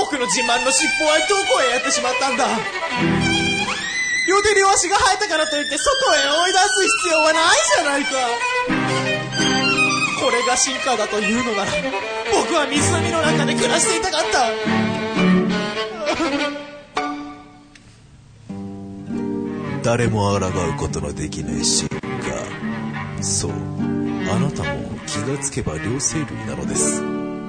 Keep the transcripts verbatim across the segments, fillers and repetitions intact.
僕の自慢の尻尾はどこへやってしまったんだ。両手両足が生えたからといって外へ追い出す必要はないじゃないか。これが進化だというのなら僕は湖の中で暮らしていたかった。 誰も抗うことのできない進化。そう、あなたも気がつけば両生類なのです。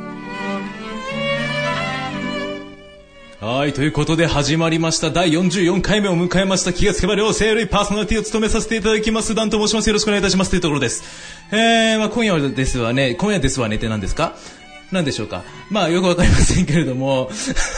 はい、ということで始まりましただいよんじゅうよんかいめを迎えました。気がつけば両生類パーソナリティを務めさせていただきますダンと申します。よろしくお願いいたしますというところです。えー、まあ今夜ですわね、今夜ですわねって何ですか？何でしょうか。まあよくわかりませんけれども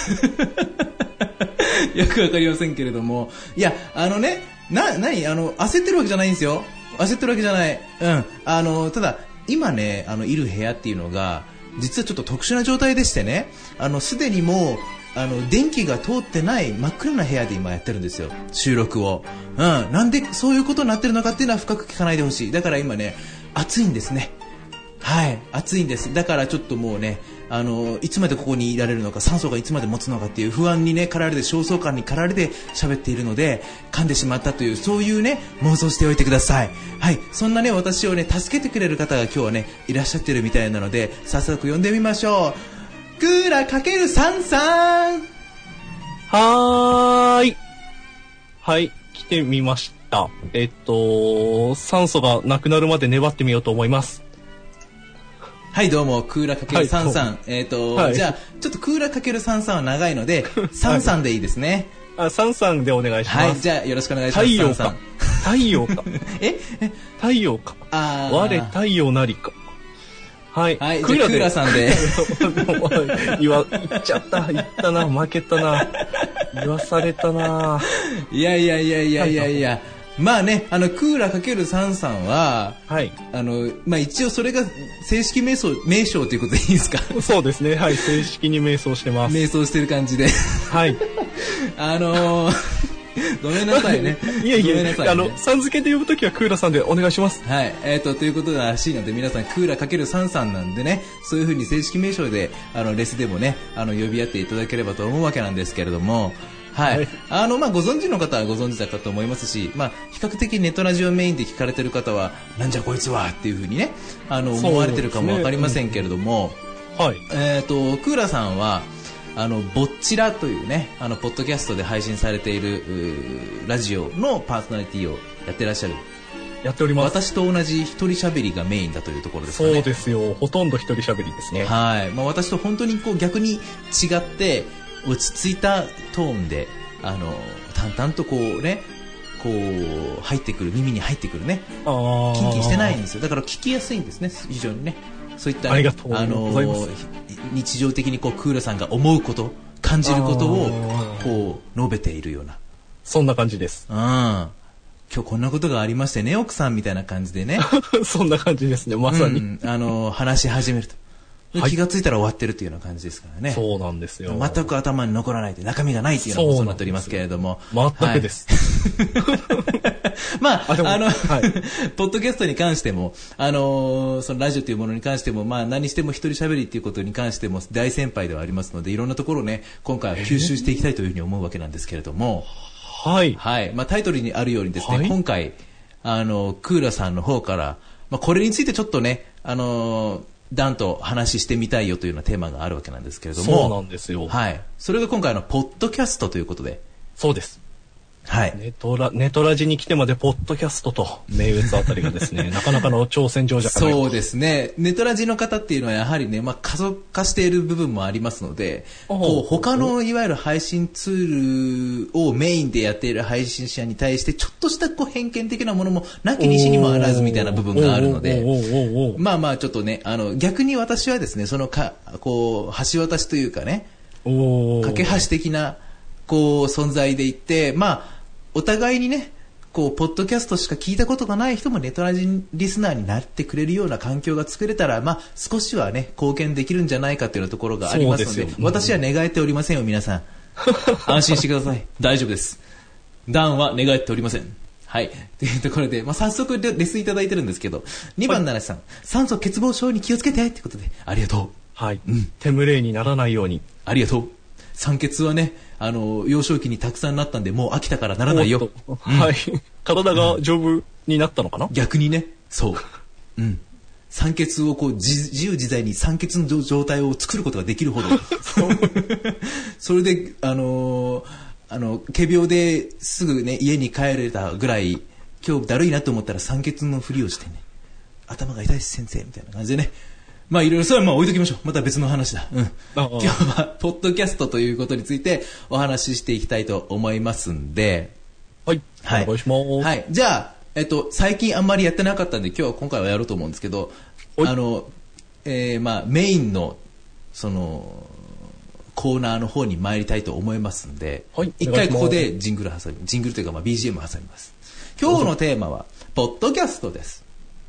よくわかりませんけれども、いや、あのね、な、なに、あの、焦ってるわけじゃないんですよ。焦ってるわけじゃない。うん。あの、ただ、今ね、あの、いる部屋っていうのが、実はちょっと特殊な状態でしてね、あの、すでにもう、あの、電気が通ってない真っ暗な部屋で今やってるんですよ。収録を。うん。なんでそういうことになってるのかっていうのは深く聞かないでほしい。だから今ね、暑いんですね。はい。暑いんです。だからちょっともうね、あの、いつまでここにいられるのか、酸素がいつまで持つのかっていう不安にね、駆られて、焦燥感に駆られて喋っているので、噛んでしまったという、そういうね、妄想しておいてください。はい。そんなね、私をね、助けてくれる方が今日はね、いらっしゃってるみたいなので、早速呼んでみましょう。クーラかけるさんさん。 はーい。はい、来てみました。えっと、酸素がなくなるまで粘ってみようと思います。 はい、どうも、クーラかけるさんさん。はい、えっ、ー、と、はい、じゃあ、ちょっとクーラかけるさんさんは長いので、さんさんでいいですね。 はい、あ、さんさんでお願いします。 はい、じゃあ、よろしくお願いします。 太陽か。太陽か。 え太陽か。 あ我太陽なりか。はい。 はい、クーラで。クーラさんで。 言わ、言っちゃった。言ったな。負けたな。言わされたな。 いやいやいやいやいやいや。まあね、あの、クーラかけるさんさんは、 はい。 あの、まあ一応それが正式名称、名称ということでいいですか？ そうですね。はい。正式に名称してます。 名称してる感じで。 はい。 あのー、ごめんなさいね。 いやいや、ごめんなさいね、あの、さん付けで呼ぶときはクーラさんでお願いします。 はい。えっ、ー、と、ということらしいので、皆さん、クーラかけるさんさんなんでね、そういう風に正式名称で、あの、レスでもね、あの、呼び合っていただければと思うわけなんですけれども、はい。はい、あの、まあ、ご存知の方はご存知だかと思いますし、まあ、比較的ネットラジオメインで聞かれてる方は、なんじゃこいつはっていう風にね、あの、思われてるかもわかりませんけれども、 うん、はい。 えっ、ー、と、クーラさんは、あのぼっちらというね、あのポッドキャストで配信されているラジオのパーソナリティをやってらっしゃる。 やっております。 私と同じ一人喋りがメインだというところですかね。 そうですよ。ほとんど一人喋りですね。 はい。まあ、私と本当にこう逆に違って落ち着いたトーンで、あの淡々とこうね、こう入ってくる、耳に入ってくるね。 あキンキンしてないんですよ。だから聞きやすいんですね。非常にね。そういった、ね、 ありがとうございます。あの日常的にこうクーラさんが思うこと、感じることをこう述べているような、 そんな感じです。 うん。今日こんなことがありましてね、奥さんみたいな感じでね。 そんな感じですね、まさに。うん、 あの話し始めると。はい、気がついたら終わってるというような感じですからね。 そうなんですよ。 全く頭に残らないで中身がないというようなことになっておりますけれども。 全くです。 はい、まあ、あ, あの、はい、ポッドキャストに関しても、あのー、そのラジオというものに関しても、まあ何しても一人喋りということに関しても大先輩ではありますので、いろんなところをね、今回は吸収していきたいというふうに思うわけなんですけれども。 はい。 はい。まあタイトルにあるようにですね、はい、今回、あの、クーラさんの方から、まあこれについてちょっとね、あのー、ダンと話してみたいよというようなテーマがあるわけなんですけれども。 そうなんですよ。 はい。それが今回のポッドキャストということで。 そうです。 はい。 ネトラ、ネトラジに来てまでポッドキャストと名月あたりがですね、なかなかの挑戦状じゃないか。 そうですね。ネトラジの方っていうのはやはりね、まあ加速化している部分もありますので、こう他のいわゆる配信ツールをメインでやっている配信者に対してちょっとしたこう偏見的なものもなきにしにもあらずみたいな部分があるので、まあまあちょっとね、あの逆に私はですね、そのかこう橋渡しというかね、架け橋的なこう存在でいって、まあお互いにね、こうポッドキャストしか聞いたことがない人もネトラジリスナーになってくれるような環境が作れたら、まあ少しはね貢献できるんじゃないかというところがありますので、で私は願っておりませんよ、皆さん。安心してください。大丈夫です。ダンは願っておりません。はい。というところで、まあ、早速レスいただいてるんですけど、にばん奈良さん、酸素欠乏症に気をつけてってことで、ありがとう。 はい。うん。手無礼にならないように。 ありがとう。 酸欠はね、あの、幼少期にたくさんなったんで、もう飽きたからならないよ。 うん、はい。体が丈夫になったのかな、 逆にね、そう。うん。酸欠をこう自、自由自在に酸欠の状態を作ることができるほど。それで、あのー、あの、仮病ですぐね、家に帰れたぐらい、今日だるいなと思ったら酸欠のふりをしてね、頭が痛いです先生みたいな感じでね。まあいろいろそれはまあ置いときましょう。また別の話だ。うん。今日はポッドキャストということについてお話ししていきたいと思いますんで。 はい。はい。お願いします。 はい。じゃあ、えっと、最近あんまりやってなかったんで今日は今回はやろうと思うんですけど、あの、えー、まあメインの、その、コーナーの方に参りたいと思いますんで、はい、一回ここでジングル挟み、ジングルというかまあ ビージーエム 挟みます。今日のテーマは、ポッドキャストです。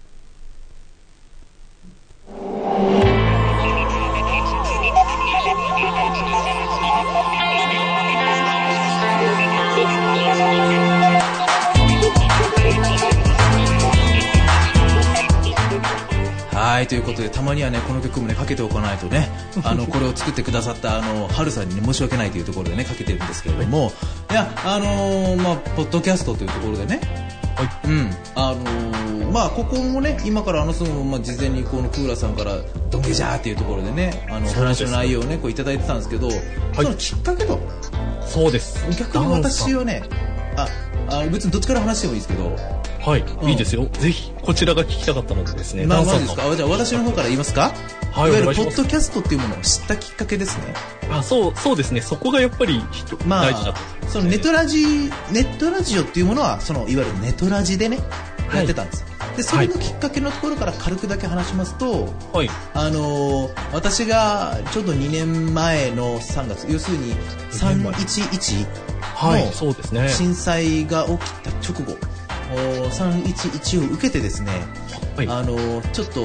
はい、ということでたまにはねこの曲もねかけておかないとねあのこれを作ってくださったあのハルさんにね申し訳ないというところでねかけてるんですけれども、いやあのー、まあポッドキャストというところでね、はい、うんあのー、まあここもね今から話すのもまあ事前にこのクーラさんからドンゲジャーっていうところでねあの話の内容をねこういただいてたんですけど、はい、そのきっかけとそうです逆に私はねああ別にどっちから話してもいいですけどはい、うん、いいですよ。ぜひこちらが聞きたかったのでですね。 まあ、まあですか。じゃあ私の方から言いますか。はい、いわゆるポッドキャストっていうものを知ったきっかけですね。 あ、そうそうですね。そこがやっぱり、まあ、大事だと、 ね。そのネットラジネットラジオっていうものはそのいわゆるネトラジでねやってたんです。はい、でそれのきっかけのところから軽くだけ話しますと、はい、あのー、私がちょうどにねんまえのさんがつ、要するにさんいちいちの震災が起きた直後。さんいちいちを受けてですね、はい、あのちょっと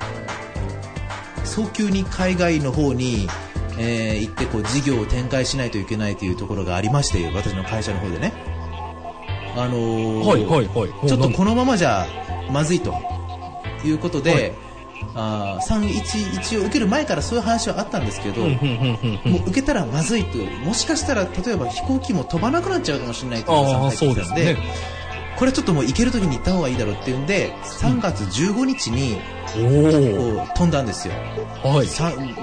早急に海外の方に、えー、行ってこう事業を展開しないといけないというところがありまして私の会社の方でね、あのーはいはいはい、ちょっとこのままじゃまずいということで、はい、あさんいちいちを受ける前からそういう話はあったんですけど、もう受けたらまずいと、もしかしたら例えば飛行機も飛ばなくなっちゃうかもしれないという話が入ってきたんで、これちょっともう行ける時に行った方がいいだろうっていうんでさんがつじゅうごにちにこう飛んだんですよ、はい、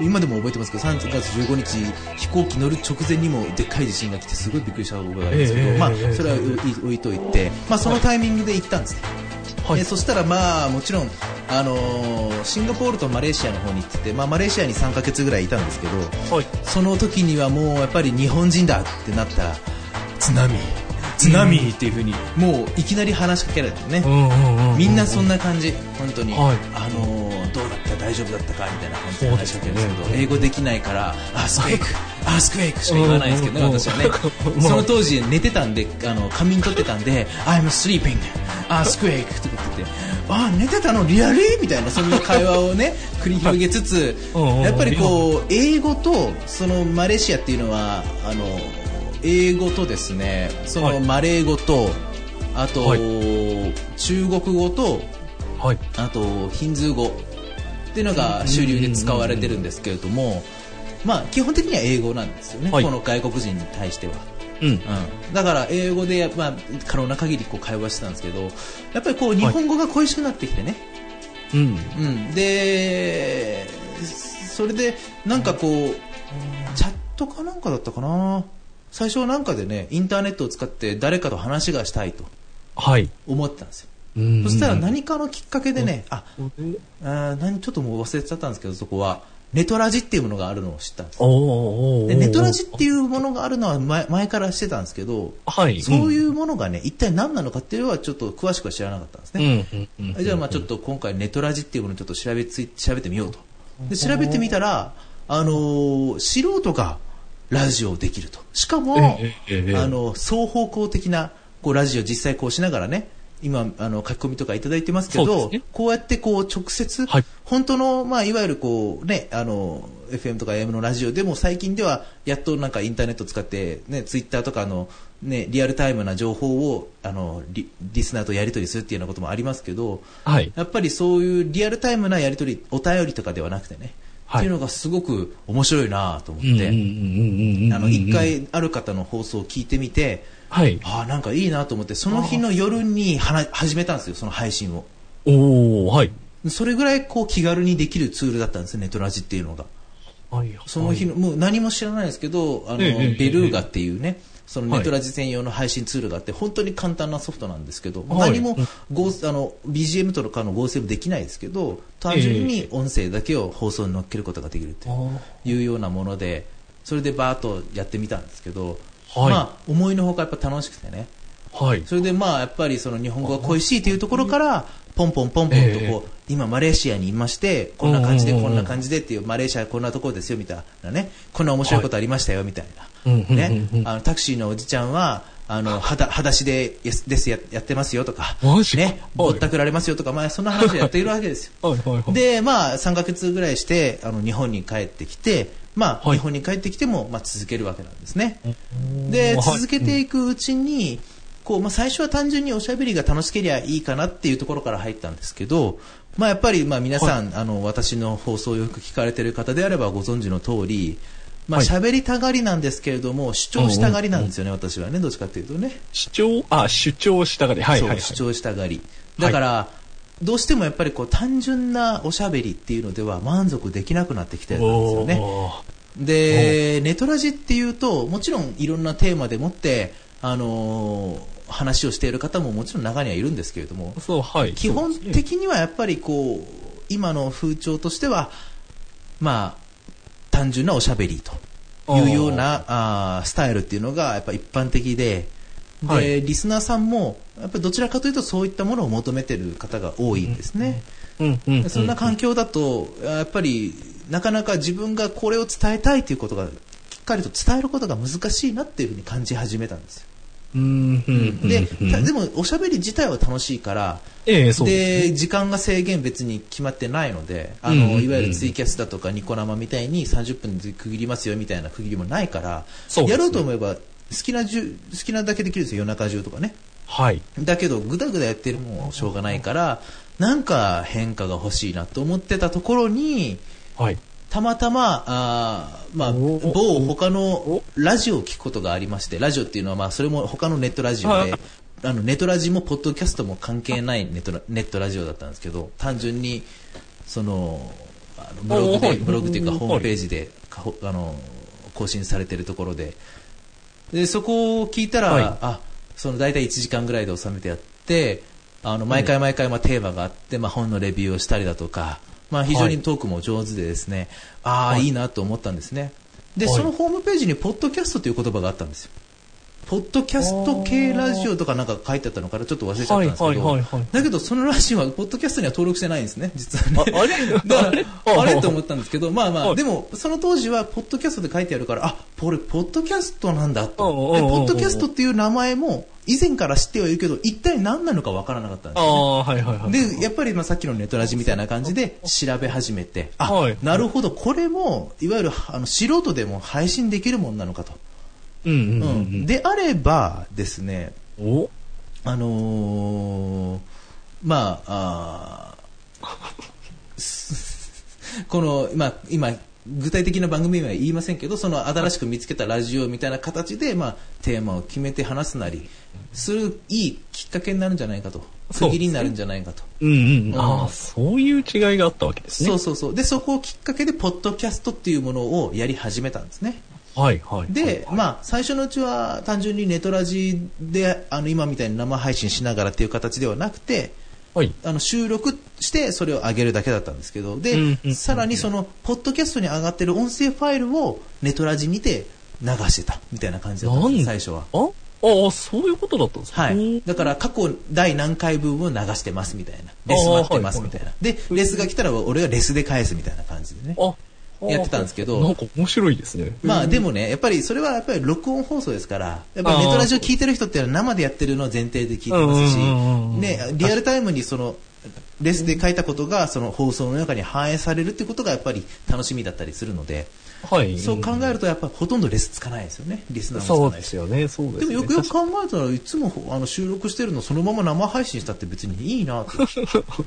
今でも覚えてますけどさんがつじゅうごにち飛行機乗る直前にもでっかい地震が来てすごいびっくりしたことがあるんですけど、えー、まあそれは置いといて、まあ、そのタイミングで行ったんですね、はい、でそしたらまあもちろんあのー、シンガポールとマレーシアの方に行ってて、まあ、マレーシアにさんかげつぐらいいたんですけど、はい、その時にはもうやっぱり日本人だってなったら津波津波っていう風にもういきなり話しかけられてね、みんなそんな感じ本当に、はい、あのー、どうだった大丈夫だったかみたいな感じで話しかけるんですけど、英語できないからアースクエイクアースクエイクしか言わないんですけどね私はねその当時寝てたんであの仮眠取ってたんでI'm sleeping アースクエイクとか言ってあ寝てたのリアリーみたいなそんな会話をね繰り広げつつやっぱりこう英語とそのマレーシアっていうのはあの英語とですねそのマレー語と、はい、あと、はい、中国語と、はい、あとヒンズー語っていうのが主流で使われてるんですけれども、まあ基本的には英語なんですよね、はい、この外国人に対しては、うんうん、だから英語で、まあ、可能な限りこう会話してたんですけどやっぱりこう日本語が恋しくなってきてね、はいうんうん、でそれでなんかこうチャットかなんかだったかな最初なんかでねインターネットを使って誰かと話がしたいと思ってたんですよ、はい、そしたら何かのきっかけでねああ何ちょっともう忘れちゃったんですけどそこはネトラジっていうものがあるのを知ったんですでネトラジっていうものがあるのは 前, 前からしてたんですけど、はい、そういうものがね一体何なのかっていうのはちょっと詳しくは知らなかったんですね、うんうんうん、じゃあまあちょっと今回ネトラジっていうものをちょっと調べつい調べてみようとで調べてみたらあのー、素人がラジオできるとしかも、ええええ、あの双方向的なこうラジオ実際こうしながらね今あの書き込みとかいただいてますけど、ね、こうやってこう直接、はい、本当の、まあ、いわゆるこう、ね、あの エフエム とか エーエム のラジオでも最近ではやっとなんかインターネットを使って、ね、ツイッターとかの、ね、リアルタイムな情報をあの リ, リスナーとやり取りするっていうようなこともありますけど、はい、やっぱりそういうリアルタイムなやり取りお便りとかではなくてねっていうのがすごく面白いなと思って、あの一回ある方の放送を聞いてみて、はい、あなんかいいなと思って、その日の夜には始めたんですよ、その配信を。おー、はい。それぐらいこう気軽にできるツールだったんですね、ネトラジっていうのが。はいはい、その日のもう何も知らないですけど、あの、ええ、ベルーガっていうね、そのネトラジ専用の配信ツールがあって、本当に簡単なソフトなんですけど、はい、何も合あの ビージーエム とかの合成もできないですけど、単純に音声だけを放送に乗っけることができるというようなもので、それでバーッとやってみたんですけど、はい、まあ思いのほかやっぱ楽しくてね、はい、それでまあやっぱりその日本語が恋しいというところからポンポンポンポンとこう、えー、今マレーシアにいましてこんな感じでこんな感じでっていう、マレーシアこんなところですよみたいなね、こんな面白いことありましたよみたいな、ね、あのタクシーのおじちゃんはあのはだ裸足でですやってますよとかね、ぼったくられますよとか、まあそんな話をやっているわけですよ。はいはいはい、でまあさんかげつぐらいしてあの日本に帰ってきて、まあ、はい、日本に帰ってきても、まあ、続けるわけなんですね。で続けていくうちにこう、まあ、最初は単純におしゃべりが楽しければいいかなっていうところから入ったんですけど、まあ、やっぱりまあ皆さん、はい、あの私の放送をよく聞かれている方であればご存知の通り、まあ、喋りたがりなんですけれども主張したがりなんですよね、うんうんうん、私はね、どっちかというとね、主張あ主張したがり、はいはいはい、そう主張したがりだから、はい、どうしてもやっぱりこう単純なおしゃべりっていうのでは満足できなくなってきてるんですよね。でネトラジっていうともちろんいろんなテーマでもって、あのー、話をしている方ももちろん中にはいるんですけれども、そう、はい、基本的にはやっぱりこう今の風潮としてはまあ単純なおしゃべりというようなあスタイルっていうのがやっぱ一般的で、で、はい、リスナーさんもやっぱりどちらかというとそういったものを求めている方が多いんですね。そんな環境だとやっぱりなかなか自分がこれを伝えたいということがきっかりと伝えることが難しいなっていうふうに感じ始めたんですよ。うんで, でもおしゃべり自体は楽しいから、えー そうですね、で時間が制限別に決まってないので、あの、うんうんうん、いわゆるツイキャスだとかニコ生みたいにさんじゅっぷんで区切りますよみたいな区切りもないから、ね、やろうと思えば好きなじゅ好きなだけできるんですよ、夜中中とかね、はい、だけどぐだぐだやってるもんしょうがないからなんか変化が欲しいなと思ってたところに、はい、たまたまあ、まあ、某他のラジオを聞くことがありまして、ラジオっていうのはまあそれも他のネットラジオで、あのネットラジもポッドキャストも関係ないネットラ、ネットラジオだったんですけど、単純にそのあのブログでブログというかホームページであの更新されているところで、でそこを聞いたら、はい、あその大体いちじかんぐらいで収めてやって、あの毎回毎回まあテーマがあって、まあ、本のレビューをしたりだとか、まあ、非常にトークも上手でですね、はい、ああ、はい、いいなと思ったんですね。で、はい、そのホームページにポッドキャストという言葉があったんですよ。ポッドキャスト系ラジオとかなんか書いてあったのからちょっと忘れちゃったんですけど、はいはいはいはい、だけどそのラジオはポッドキャストには登録してないんですね、実はね。あ, あれだからあれと思ったんですけど、まあまあでもその当時はポッドキャストで書いてあるから、あ、これポッドキャストなんだと。でポッドキャストっていう名前も以前から知ってはいるけど一体何なのか分からなかったんですよね。あ、はいはいはい、でやっぱりまあさっきのネトラジみたいな感じで調べ始めて、あ、はい、なるほど、これもいわゆるあの素人でも配信できるものなのかと。うんうんうんうん、であればですね、おあのー、まあ、あこの、まあ、今具体的な番組は言いませんけど、その新しく見つけたラジオみたいな形で、まあ、テーマを決めて話すなりするいいきっかけになるんじゃないかと、区切りになるんじゃないかと、うんうんうん、ああ、そういう違いがあったわけですね。そうそうそう。でそこをきっかけでポッドキャストっていうものをやり始めたんですね。はいはい、で、はいはい、まあ、最初のうちは単純にネトラジであの今みたいに生配信しながらっていう形ではなくて、はい、あの収録してそれを上げるだけだったんですけど、で、うんうん、さらにそのポッドキャストに上がってる音声ファイルをネトラジにて流してたみたいな感じだったんです、最初は。ああ、そういうことだったんですか。はい、だから過去第何回分を流してますみたいな、レス待ってますみたいな、はいはい、でレスが来たら俺がレスで返すみたいな感じでね、あやってたんですけど、なんか面白いですね。まあでもね、やっぱりそれはやっぱり録音放送ですから、やっぱりネトラジオ聞いてる人って生でやってるのを前提で聞いてますし、ね、リアルタイムにそのレスで書いたことがその放送の中に反映されるっていうことがやっぱり楽しみだったりするので、はい、そう考えるとやっぱりほとんどレスつかないですよね、リスナーもつかない。そうですよね、そうですね。でもよくよく考えたらいつもあの収録してるのそのまま生配信したって別にいいなと。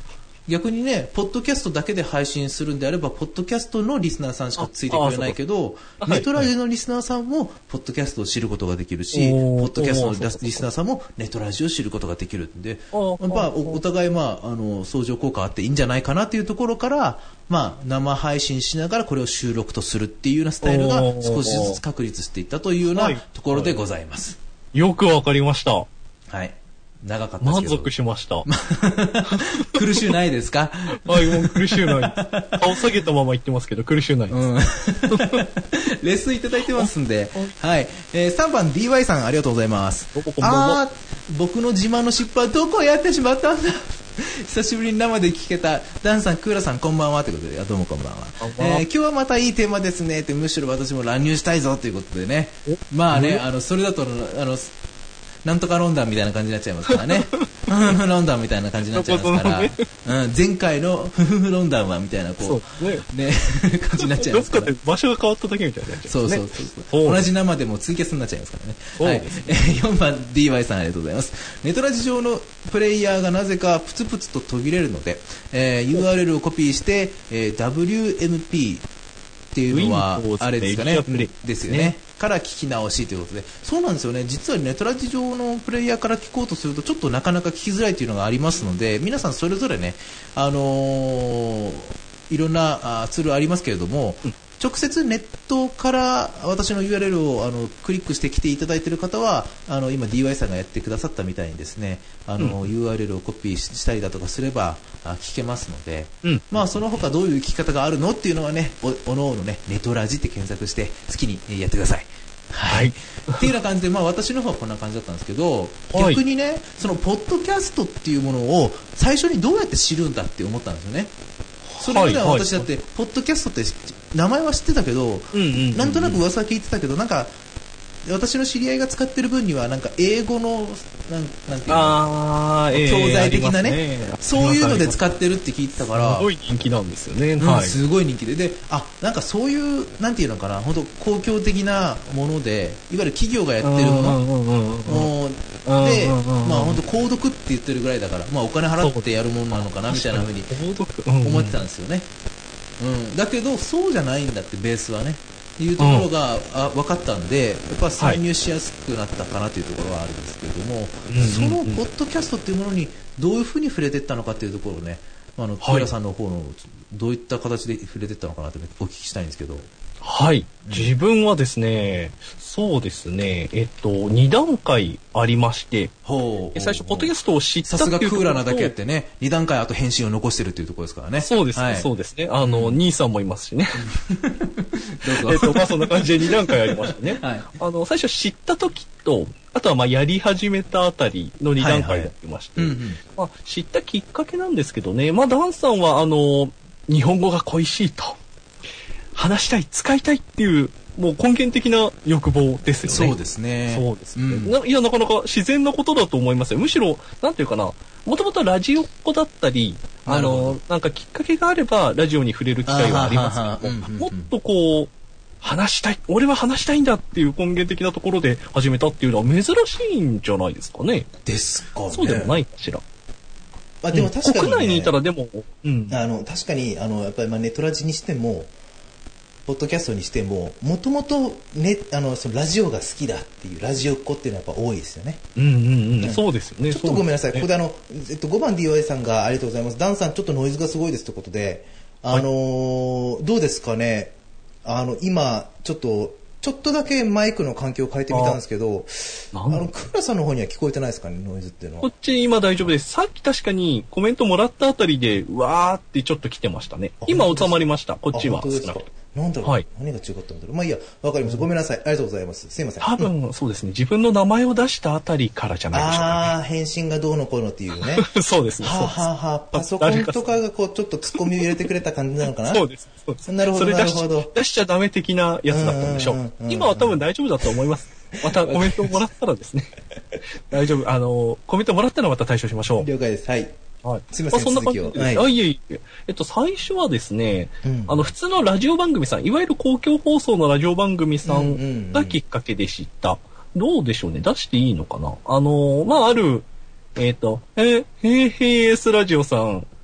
逆にね、ポッドキャストだけで配信するんであれば、ポッドキャストのリスナーさんしかついてくれないけど、ネトラジのリスナーさんも、ポッドキャストを知ることができるし、ポッドキャストのリスナーさんも、ネトラジを知ることができるんで、まあ、お, お互い、まあ、あの、相乗効果あっていいんじゃないかなというところから、まあ、生配信しながらこれを収録とするっていうようなスタイルが少しずつ確立していったというようなところでございます。 よくわかりました。 はい。長かったですけど。 満足しました。 苦しゅうないですか？ はい、もう苦しゅうない。顔下げたまま言ってますけど、苦しゅうないです。うん、 レッスンいただいてますんで、はい。えー、さんばん ディーワイ さんありがとうございます。 こんばんは。 あー、僕の自慢の失敗はどこをやってしまったんだ。久しぶりに生で聞けたダンさん、クーラさんこんばんはということで、どうもこんばんは。えー、今日はまたいいテーマですねって、むしろ私も乱入したいぞということでね。まあね、あのそれだとあのなんとかロンダンみたいな感じになっちゃいますからね。ロンダンみたいな感じになっちゃいますから、ね、うん、前回のフフフロンダンはみたいなこうね、ね感じになっちゃいますから。 どっかで場所が変わっただけみたいになっちゃいますね。 そうそうそうそう。同じ生でもツイキャスになっちゃいますからね。はい。よんばん ディーワイ さんありがとうございます。ネトラジ上のプレイヤーがなぜかプツプツと途切れるので、えー、ユーアールエル をコピーして、えー、ダブリューエムピー っていうのはあれですかね。ですよね。から聞き直しということで、そうなんですよね。実はネトラジ上のプレイヤーから聞こうとするとちょっとなかなか聞きづらいというのがありますので、皆さんそれぞれね、あのー、いろんなあツールありますけれども、うん、直接ネットから私の ユーアールエル をあのクリックして来ていただいている方は、あの今 ディーワイ さんがやってくださったみたいにですね、あの、うん、ユーアールエル をコピーしたりだとかすればあ聞けますので、うん、まあその他どういう聞き方があるのっていうのはね、お, おのおのね、ネトラジって検索して好きにやってください。はい、っていうような感じで、まあ、私の方はこんな感じだったんですけど、はい、逆にね、そのポッドキャストっていうものを最初にどうやって知るんだって思ったんですよね。それまでは私だって、ポッドキャストって名前は知ってたけど、なんとなく噂は聞いてたけど、なんか私の知り合いが使ってる分にはなんか英語のなんなんていうの、あー、教材的な ね, ねそういうので使ってるって聞いてたから、 すごい人気なんですよね、 うん、はい、すごい人気で、で、あ、なんかそういうなんていうのかな、本当公共的なもので、いわゆる企業がやってるもので、まあ本当購読って言ってるぐらいだから、まあお金払ってやるものなのかなみたいな風に思ってたんですよね。うん、だけどそうじゃないんだって、ベースはね。いうところが、うん、あ分かったんで、やっぱ参入しやすくなったかなというところはあるんですけれども、はい、そのポッドキャストっていうものにどういうふうに触れていったのかというところをね、あの、はい、さんの方のどういった形で触れていったのかなとお聞きしたいんですけど。 はい、自分はですね、そうですね、えっとに段階ありまして、ほう、最初ポッドキャストを知ったっていうところと、 さすがクーラーなだけあってね、に段階あと返信を残してるっていうところですからね。 そうですね、はい、そうですね、あの、うん、兄さんもいますしね。 どうぞ。 えっとまあそんな感じでに段階ありましたね。はい、あの最初知った時と、あとはまあやり始めたあたりのに段階やってまして、はいはい、うんうん、まあ、知ったきっかけなんですけどね、まあダンさんはあの日本語が恋しいと。話したい、使いたいっていう、もう根源的な欲望ですよね。 そうですね。 そうですね。うん、ないや、なかなか自然なことだと思いますよ。むしろ、なんていうかな、もともとラジオっ子だったり、あの、なんかきっかけがあれば、ラジオに触れる機会はありますけど、もっとこう、話したい、俺は話したいんだっていう根源的なところで始めたっていうのは珍しいんじゃないですかね。 ですかね。 そうでもないかしら。 まあ、でも確かに、ね、 国内にいたらでも、 うん、あの確かにあのやっぱりまあネトラジにしてもポッドキャストにしてももともとラジオが好きだっていうラジオっ子っていうのはやっぱ多いですよね。 うんうんうん、そうですよね。 ちょっとごめんなさい、ここであの、えっと、ごばん ディーワイ さんがありがとうございます。ダンさんちょっとノイズがすごいですということで、あのーはい、どうですかね、あの今ちょっとちょっとだけマイクの環境を変えてみたんですけど、あ, あのクーラさんの方には聞こえてないですかね、ノイズっていうのは。 こっち今大丈夫です。さっき確かにコメントもらったあたりでうわーってちょっと来てましたね。今収まりました。こっちは。 本当ですか。なんだろう、はい、何が違ったんだろう。まあいいや、わかりました。ごめんなさい。ありがとうございます。すいません。 多分、うん、そうですね。自分の名前を出したあたりからじゃないでしょうか、ね。 ああ、返信がどうのこうのっていうね。 そうですね。 はあ、はあはあ、パソコンとかがこうちょっとツッコミを入れてくれた感じなのかな。 そうです。そうです。 なるほど、なるほど。 出しちゃダメ的なやつだったんでしょう。今は多分大丈夫だと思います。またコメントをもらったらですね。大丈夫。あの、コメントもらったらまた対処しましょう。 了解です。はい。 はい、 すみません、 まあ、そんな感じです。はい、あ、いえいえ。えっと、最初はですね、うん、あの、普通のラジオ番組さん、いわゆる公共放送のラジオ番組さんがきっかけで知った。うんうんうん、どうでしょうね、出していいのかな。あの、まあ、ある、えっと、え、へーへーエスラジオさん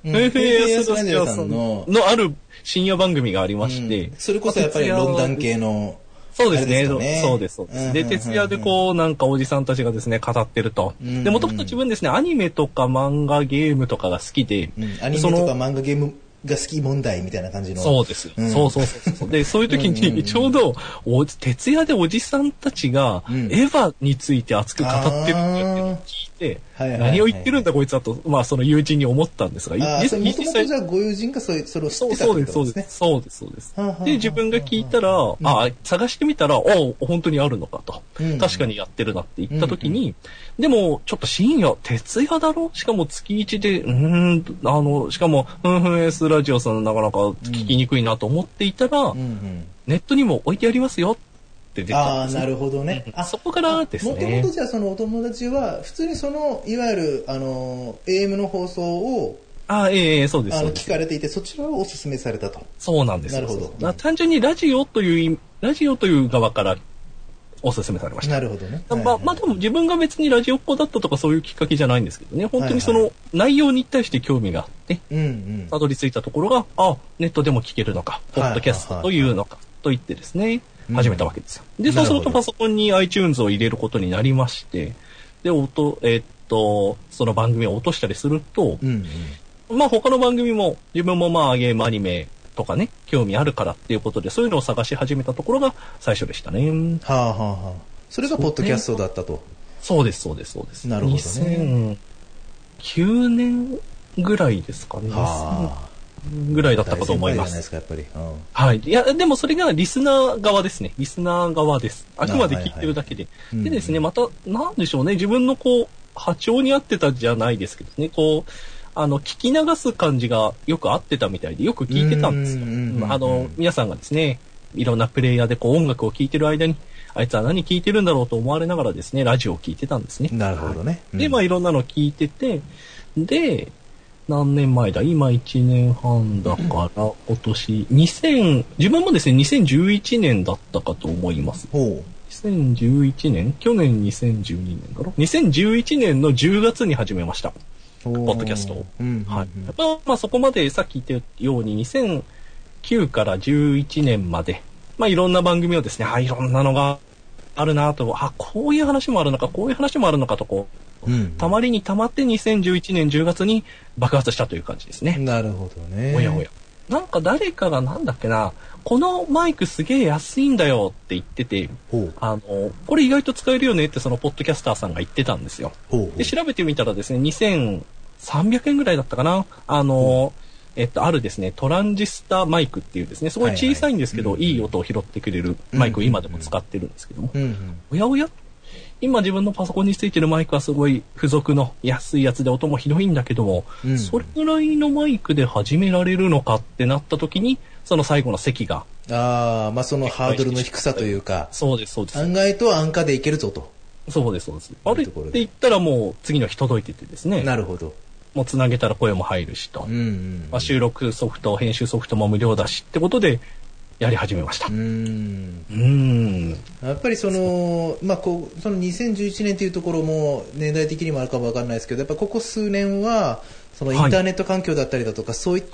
うん、エフエーエス ラジオさんののある深夜番組がありまして、 うん、それこそやっぱり論壇系の、 そうですね。そうです、そうです。で、徹夜でこう、なんかおじさんたちがですね、語ってると。で、もともと自分ですね、アニメとか漫画、ゲームとかが好きで、 うん、アニメとか漫画、ゲームが好き問題みたいな感じの。 そうです。うん、そうそうそうそう。で、そういう時に、ちょうど、お、徹夜でおじさんたちが、エヴァについて熱く語ってるっていうのを聞いて、何を言ってるんだこいつだと、まあその友人に思ったんですが、 実際もともとじゃあご友人がそれを知ってたってことですね。 そうです、そうです。そうです、そうです。で、自分が聞いたら、あ、探してみたら、お本当にあるのかと。確かにやってるなって言った時に、でも、ちょっと深夜、徹夜だろしかも月一で、うーん、あの、しかも、ふんふん S ラジオさんなかなか聞きにくいなと思っていたら、ネットにも置いてありますよ。って出たんですね。 ああ、なるほどね。 あ、そこからですね。 もともとじゃあそのお友達は、普通にその、いわゆる、あの、エーエム の放送を、 ああ、ええ、そうです。 あの、聞かれていて、そちらをお勧めされたと。 そうなんですよ。 なるほど。 うん、単純にラジオという、ラジオという側からお勧めされました。 なるほどね。 まあ、はいはい、まあ、でも自分が別にラジオっ子だったとかそういうきっかけじゃないんですけどね。本当にその内容に対して興味があって、 うんうん、 たどり着いたところが、あ、ネットでも聞けるのか、ポッドキャストというのか、と言ってですね。始めたわけですよ。で、そうするとパソコンに iTunes を入れることになりまして、で、音、えー、っと、その番組を落としたりすると、うんうん、まあ他の番組も、自分もまあゲームアニメとかね、興味あるからっていうことで、そういうのを探し始めたところが最初でしたね。 はあはあはあ。それがポッドキャストだったと。 そうです、そうです、そうです。 なるほどね。 にせんきゅうねんぐらいですかね。 はあ。 ぐらいだったかと思います。 大先輩じゃないですか、やっぱり。うん、 はい。いや、でもそれがリスナー側ですね。リスナー側です。あくまで聞いてるだけで。はいはい、でですね、また、なんでしょうね。自分のこう、波長に合ってたじゃないですけどね。こう、あの、聞き流す感じがよく合ってたみたいで、よく聞いてたんですよ。あの、皆さんがですね、いろんなプレイヤーでこう音楽を聴いてる間に、あいつは何聴いてるんだろうと思われながらですね、ラジオを聴いてたんですね。 なるほどね。 うん、で、まあいろんなの聞いてて、で、何年前だ今いちねんはんだから、今年、にせん、自分もですね、にせんじゅういちねんだったかと思います。 ほう。 にせんじゅういちねん去年にせんじゅうにねんかな ?にせんじゅういちねんのじゅうがつに始めました。ポッドキャストを。 うんうんうん、 はい。やっぱ、まあそこまでさっき言ったように、にせんきゅうからじゅういちねんまで、まあいろんな番組をですね、あ、いろんなのがあるなと、あ、こういう話もあるのか、こういう話もあるのかとこう、うんうん、たまりにたまってにせんじゅういちねんじゅうがつに爆発したという感じですね。 なるほどね。 おやおや。なんか誰かがなんだっけな、このマイクすげえ安いんだよって言ってて、あの、これ意外と使えるよねってそのポッドキャスターさんが言ってたんですよ。 ほうほうで、調べてみたらですね、にせんさんびゃくえんぐらいだったかな。あの、えっと、あるですね、トランジスタマイクっていうですね、すごい小さいんですけど、はいはい、いい音を拾ってくれるマイクを今でも使ってるんですけども、うんうん、おやおや今自分のパソコンについてるマイクはすごい付属の安いやつで音も広いんだけども、うん、それぐらいのマイクで始められるのかってなった時に、その最後の席が。 ああ、まあそのハードルの低さというか。 そうです、そうです。 案外と安価でいけるぞと。 そうです、そうです。あれって言ったらもう次の日届いててですね。 なるほど。 もう繋げたら声も入るしと。 うんうんうん、 まあ、収録ソフト、編集ソフトも無料だしってことで、やり始めました。うーん。 うーん。 やっぱりその、まあ、こう、そのにせんじゅういちねんというところも年代的にもあるかもわかんないですけど、やっぱここ数年は、そのインターネット環境だったりだとか、はい、そういった、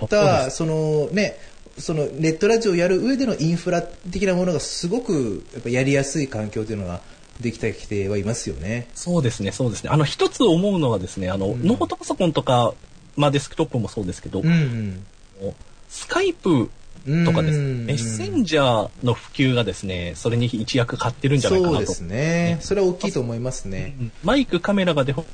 そのね、そのネットラジオをやる上でのインフラ的なものがすごくやっぱやりやすい環境というのができてきてはいますよね。 そうですね、そうですね。あの、一つ思うのはですね、あの、うん、ノートパソコンとか、まあ、デスクトップもそうですけど、 うんうん、 スカイプとかですね、メッセンジャーの普及がですね、それに一役買ってるんじゃないかなと。 そうですね。それは大きいと思いますね。 マイク、カメラがデフォ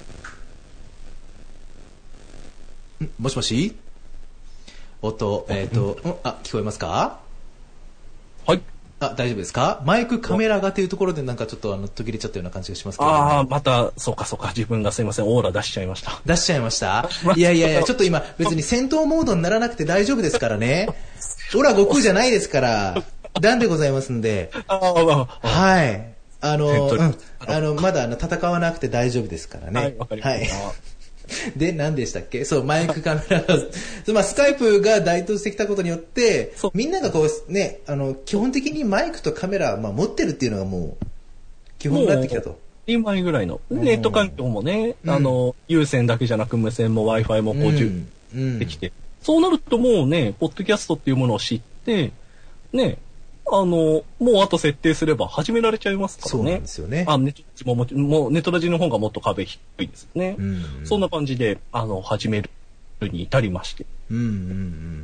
もしもし音、えっ、ー、と、うん、あ、聞こえますか？ はい。 あ、大丈夫ですか？マイク、カメラがというところでなんかちょっとあの途切れちゃったような感じがしますけど、ね。 ああ、また、そうかそうか、自分がすいません、オーラ出しちゃいました。 出しちゃいましたいやいやいや、ちょっと今別に戦闘モードにならなくて大丈夫ですからね。オラ悟空じゃないですから、段でございますんで。 ああ、 はい。あの、うん、あの、まだあの戦わなくて大丈夫ですからね。 はい、わかりました。はいで、何でしたっけ？そう、マイクカメラまあ、スカイプが台頭してきたことによって、みんながこう、ね、あの、基本的にマイクとカメラ、まあ、持ってるっていうのがもう、基本になってきたと。 にぐらいの。ネット環境もね、あの、有線だけじゃなく無線も Wi-Fi もこう、うん、 できて、うん、そうなるともうね、ポッドキャストっていうものを知って、ね、あの、もうあと設定すれば始められちゃいますからね。 そうなんですよね。 あ、ネットラジもももうネットラジの方がもっと壁低いですね。うんうん、そんな感じで、あの、始めるに至りまして。 うんうんうん。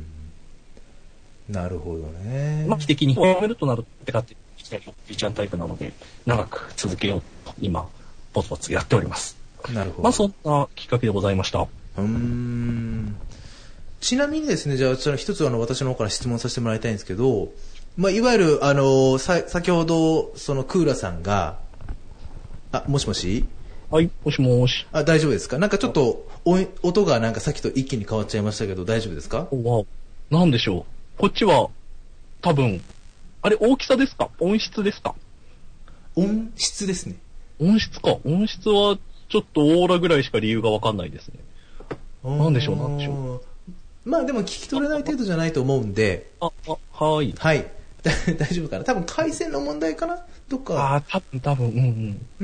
なるほどね。 まあ、期的にやめるとなるってかって、じいちゃんタイプなので、長く続けようと、今、ポツポツやっております。 なるほど。 まあ、そんなきっかけでございました。 うーん。ちなみにですね、じゃあ、ちょっと一つあの、私の方から質問させてもらいたいんですけど、まあ、いわゆる、あの、さ、先ほど、その、クーラさんが、あ、もしもしはい、もしもし。 あ、大丈夫ですか？なんかちょっと、音がなんかさっきと一気に変わっちゃいましたけど、大丈夫ですか？ おわ、なんでしょう。こっちは、多分、あれ、大きさですか？音質ですか？ 音質ですね。 音質か。音質は、ちょっとオーラぐらいしか理由がわかんないですね。なんでしょう、なんでしょう。まあでも聞き取れない程度じゃないと思うんで。 あ、あ、はい。 はい。大丈夫かな？多分回線の問題かな？どっか。 ああ、多分、多分、うんうん。 うんうん。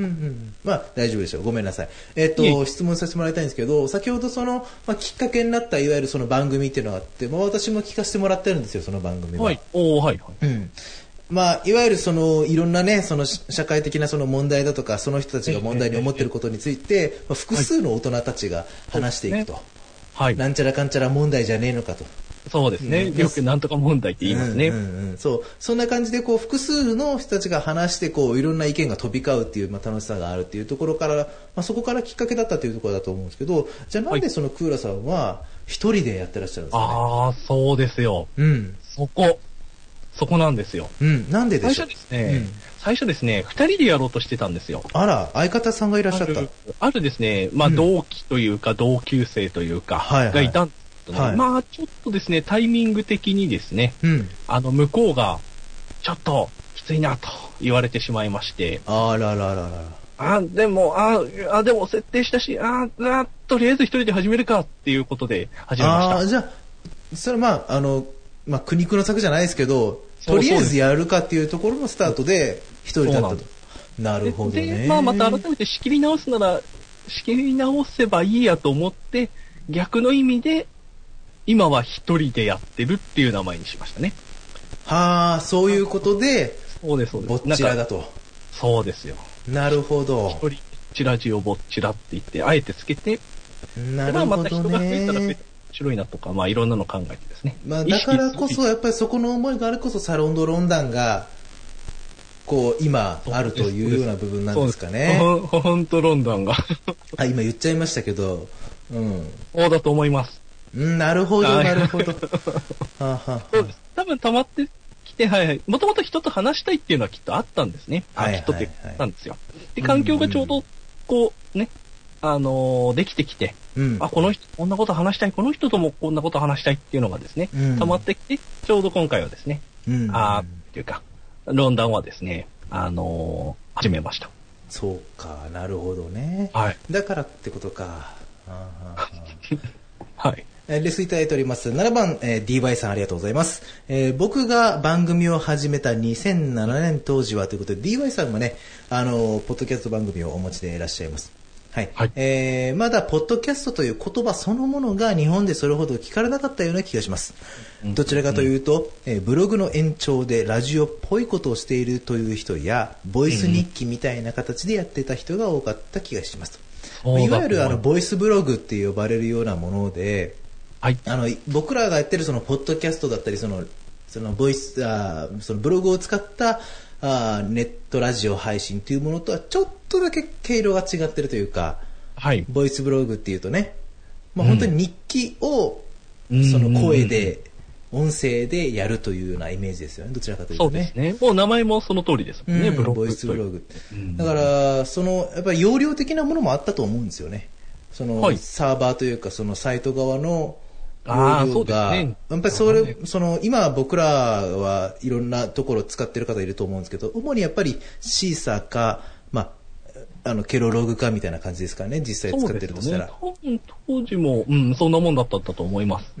まあ大丈夫でしょう。ごめんなさい。えっ、ー、と、質問させてもらいたいんですけど、先ほどその、まあ、きっかけになったいわゆるその番組っていうのがあって、まあ私も聞かせてもらってるんですよ、その番組は。 はい。おー、はい、はい。 うん。まあ、いわゆるその、いろんなね、その社会的なその問題だとか、その人たちが問題に思っていることについて、まあ、複数の大人たちが話していくと。はい。なんちゃらかんちゃら問題じゃねえのかと。 そうですね。うん、よくなんとか問題って言いますね。 うんうんうん、そう。そんな感じで、こう、複数の人たちが話して、こう、いろんな意見が飛び交うっていう、まあ、楽しさがあるっていうところから、まあ、そこからきっかけだったというところだと思うんですけど、じゃあなんでそのクーラさんは、一人でやってらっしゃるんですかね。 ああ、そうですよ。うん。そこ。そこなんですよ。 うん。なんででしょう。 最初ですね、うん、最初ですね、二人でやろうとしてたんですよ。 あら、相方さんがいらっしゃった。 ある、あるですね、まあ、同期というか、うん、同級生というか、はいはい、がいたんですけどね、はい、まあ、ちょっとですね、タイミング的にですね、うん、あの、向こうが、ちょっと、きついなと言われてしまいまして、 あららららら。 あ、でも、あ、あ、でも設定したし、あ、あ、とりあえず一人で始めるかっていうことで始めました。 あ、じゃあ、それはまあ、あの、まあ、苦肉の策じゃないですけど、とりあえずやるかっていうところのスタートで一人だったと。なるほどね。 で、まあ、また改めて仕切り直すなら、仕切り直せばいいやと思って、逆の意味で、今は一人でやってるっていう名前にしましたね。 はあ、そういうことで、 そうです、そうです。 ぼっちらだと。 そうですよ。 なるほど。 一人、チラジをぼっちらって言って、あえてつけて、 なるほどね。まあ、また人が増えたら面白いなとか、まあいろんなの考えてですね。 まあだからこそ、やっぱりそこの思いがあるこそサロンドロンダンが、こう、今あるというような部分なんですかね。 ほ, ほんとロンダンが。 あ、今言っちゃいましたけど、うん。 そうだと思います。 うん、なるほど、なるほど。はあはあ、そうです。多分溜まってきて、はいはい。もともと人と話したいっていうのはきっとあったんですね。はいはいはい、人ってあったんですよ。で、環境がちょうど、こう、ね、あのー、できてきて、うん、あ、この人、こんなこと話したい、この人ともこんなこと話したいっていうのがですね、うん、溜まってきて、ちょうど今回はですね、うん、あー、っていうか、論壇はですね、あのー、始めました。 そうか、なるほどね。 はい。 だからってことか。あーはい。 レスいただいております。ななばん、えー、ディーワイ さんありがとうございます。えー、僕が番組を始めたにせんななねん当時はということで、ディーワイ さんもね、あの、ポッドキャスト番組をお持ちでいらっしゃいます。はい。はい、えー、まだ、ポッドキャストという言葉そのものが日本でそれほど聞かれなかったような気がします。どちらかというと、うん、えー、ブログの延長でラジオっぽいことをしているという人や、ボイス日記みたいな形でやってた人が多かった気がします。うん、いわゆる、あの、ボイスブログって呼ばれるようなもので、はい、あの僕らがやってるそのポッドキャストだったりそのそのボイスあそのブログを使ったあネットラジオ配信というものとはちょっとだけ毛色が違ってるというか、はい、ボイスブログっていうとね、まあ、本当に日記をその声で、うん、音声でやるというようなイメージですよね。どちらかというとね。 そうですね。もう名前もその通りですもんね。うん、ブログボイスブログって、うん、だからそのやっぱり容量的なものもあったと思うんですよね。その、はい、サーバーというかそのサイト側のああ、そうですね。 やっぱりそれ、その、今僕らはいろんなところを使ってる方いると思うんですけど、主にやっぱりシーサーか、まあ、あの、ケロログかみたいな感じですかね、実際使ってるとしたら。 そうですね。当時も、うん、そんなもんだったと思います。 うん。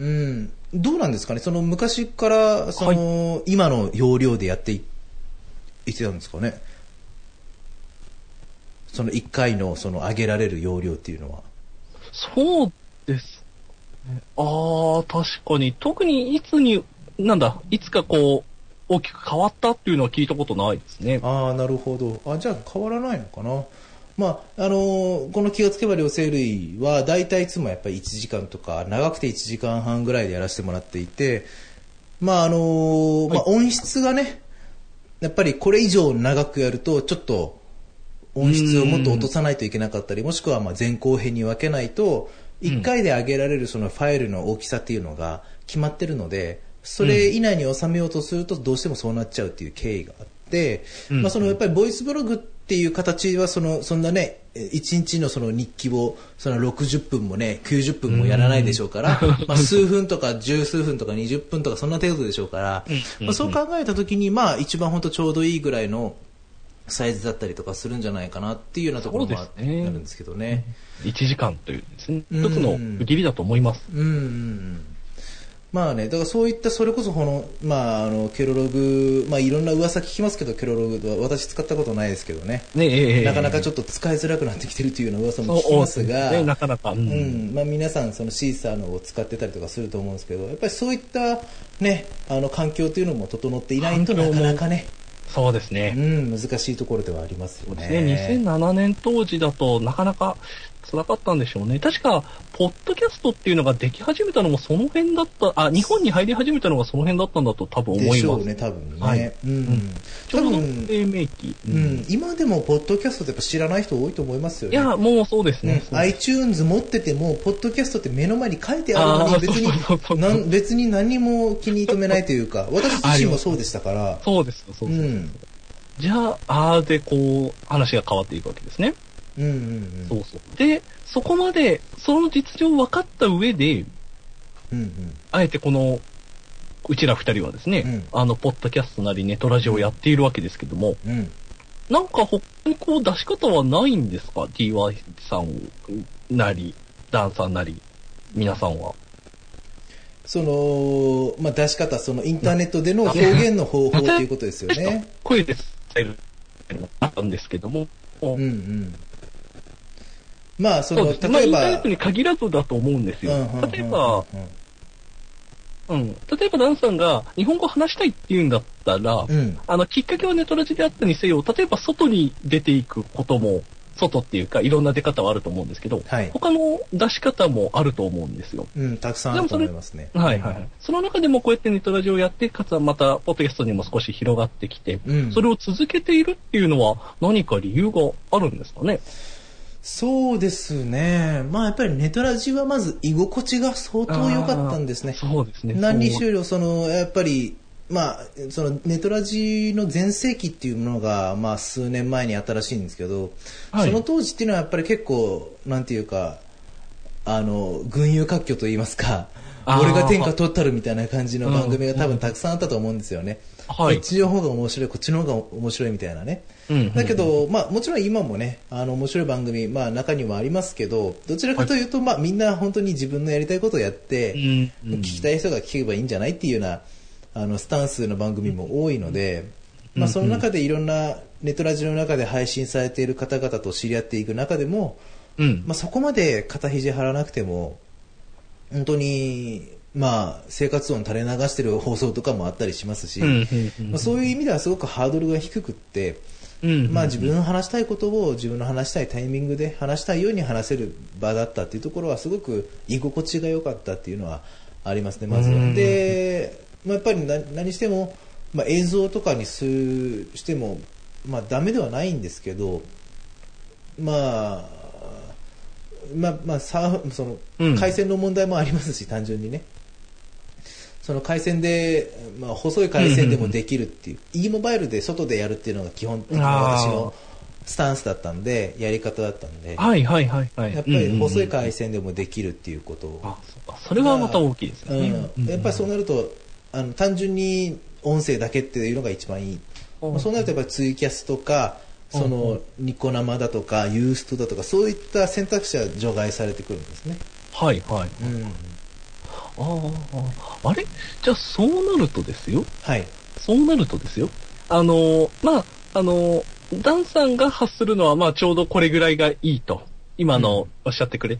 どうなんですかね、その昔から、その、はい、今の容量でやっていってたんですかね。そのいっかいの、その、上げられる容量っていうのは。 そうですああ、確かに。特にいつに、なんだ、いつかこう、大きく変わったっていうのは聞いたことないですね。 ああ、なるほど。あ、じゃあ変わらないのかな。まあ、あのー、この気がつけば両生類は、だいたいいつもやっぱりいちじかんとか、長くていちじかんはんぐらいでやらせてもらっていて、まあ、あのーはい、まあ、音質がね、やっぱりこれ以上長くやると、ちょっと、音質をもっと落とさないといけなかったり、もしくはまあ前後編に分けないと、いっかいで上げられるそのファイルの大きさっていうのが決まってるので、それ以内に収めようとするとどうしてもそうなっちゃうっていう経緯があって、まあそのやっぱりボイスブログっていう形はその、そんなね、いちにちのその日記をそのろくじゅっぷんもね、きゅうじゅっぷんもやらないでしょうから、まあ数分とか十数分とかにじゅっぷんとかそんな程度でしょうから、まあそう考えたときにまあ一番本当ちょうどいいぐらいのサイズだったりとかするんじゃないかなっていうようなところもあるんですけどね。 いちじかんというですね、一つの区切りだと思います。 うんうんうん、まあね、だからそういったそれこそこの、まあ、あのケロログ、まあいろんな噂聞きますけど、ケロログは私使ったことないですけどね、ねえー、なかなかちょっと使いづらくなってきてるというような噂も聞きますが、 ね、なかなか、 うんうんまあ、皆さんそのシーサーのを使ってたりとかすると思うんですけど、やっぱりそういったね、あの環境というのも整っていないとなかなかね。 そうですね。 うん、難しいところではありますよね。 そうですね。にせんななねん当時だとなかなか辛かったんでしょうね。確か、ポッドキャストっていうのができ始めたのもその辺だった、あ、日本に入り始めたのがその辺だったんだと多分思います。でしょうね、多分ね。 はい。うん。ちょうど黎明期、 うん。うん。今でもポッドキャストってやっぱ知らない人多いと思いますよね。 いや、もうそうですね。 うん、iTunes 持ってても、ポッドキャストって目の前に書いてあるのに、別に、なん、別に何も気に留めないというか、私自身もそうでしたから。 そうです、そうです。うん。じゃあ、あーでこう、話が変わっていくわけですね。 うんうんうん。 そうそう。で、そこまで、その実情分かった上で、 うんうん、 あえてこの、うちら二人はですね、うん、あの、ポッドキャストなりネトラジオをやっているわけですけども、 うん、 なんか他にこう出し方はないんですか ?ディーワイ さんなり、ダンさんなり、皆さんは。 その、まあ、出し方、そのインターネットでの表現の方法ということですよね。 声で伝えるのあったんですけども。 うんうん。まあ、その、例えば。 まあ、インターネットに限らずだと思うんですよ。例えば、うん。例えば、ダンさんが日本語話したいって言うんだったら、うん、あの、きっかけはネトラジであったにせよ、例えば外に出ていくことも、外っていうか、いろんな出方はあると思うんですけど、はい、他の出し方もあると思うんですよ。 うん、たくさんあると思いますね。 はいはい。その中でもこうやってネトラジオをやって、かつまた、ポッドキャストにも少し広がってきて、うん、それを続けているっていうのは何か理由があるんですかね？ そうですね。まあやっぱりネトラジはまず居心地が相当良かったんですね。 そうですね。 何にしろその、やっぱり、まあ、そのネトラジの全盛期っていうものが、まあ数年前にあったらしいんですけど、はい、その当時っていうのはやっぱり結構、なんていうか、あの、群雄割拠と言いますか、俺が天下取ったるみたいな感じの番組が多分たくさんあったと思うんですよね。はい、こっちの方が面白い、こっちの方が面白いみたいなね。うんうんうん、だけど、まあもちろん今もね、あの面白い番組、まあ中にはありますけど、どちらかというと、はい、まあみんな本当に自分のやりたいことをやって、うんうん、聞きたい人が聞けばいいんじゃないっていうような、あのスタンスの番組も多いので、まあ、その中でいろんなネトラジの中で配信されている方々と知り合っていく中でも、うんまあ、そこまで肩肘張らなくても本当に、まあ、生活音垂れ流している放送とかもあったりしますし、まあ、そういう意味ではすごくハードルが低くって、まあ、自分の話したいことを自分の話したいタイミングで話したいように話せる場だったっていうところはすごく居心地が良かったっていうのはありますね、まずは。でまあ、やっぱり 何, 何しても、まあ、映像とかにするしても、まあ、ダメではないんですけど、まあ、まあ、まあ、サーその回線の問題もありますし、うん、単純にね。その回線で、まあ、細い回線でもできるっていう、うんうん、e モバイルで外でやるっていうのが基本的な私のスタンスだったんで、やり方だったんで、 はいはいはいはい、 やっぱり細い回線でもできるっていうことを、 あ、そうか、それはまた大きいですよね。 うん、やっぱりそうなると、あの単純に音声だけっていうのが一番いい。まあ、そうなるとやっぱりツイキャスとか、そのニコ生だとかユーストだとかそういった選択肢は除外されてくるんですね。 はいはい。うん、ああ、あれじゃあそうなるとですよ。 はい。 そうなるとですよ。あのまああのダンさんが発するのはまあちょうどこれぐらいがいいと。今のおっしゃってくれた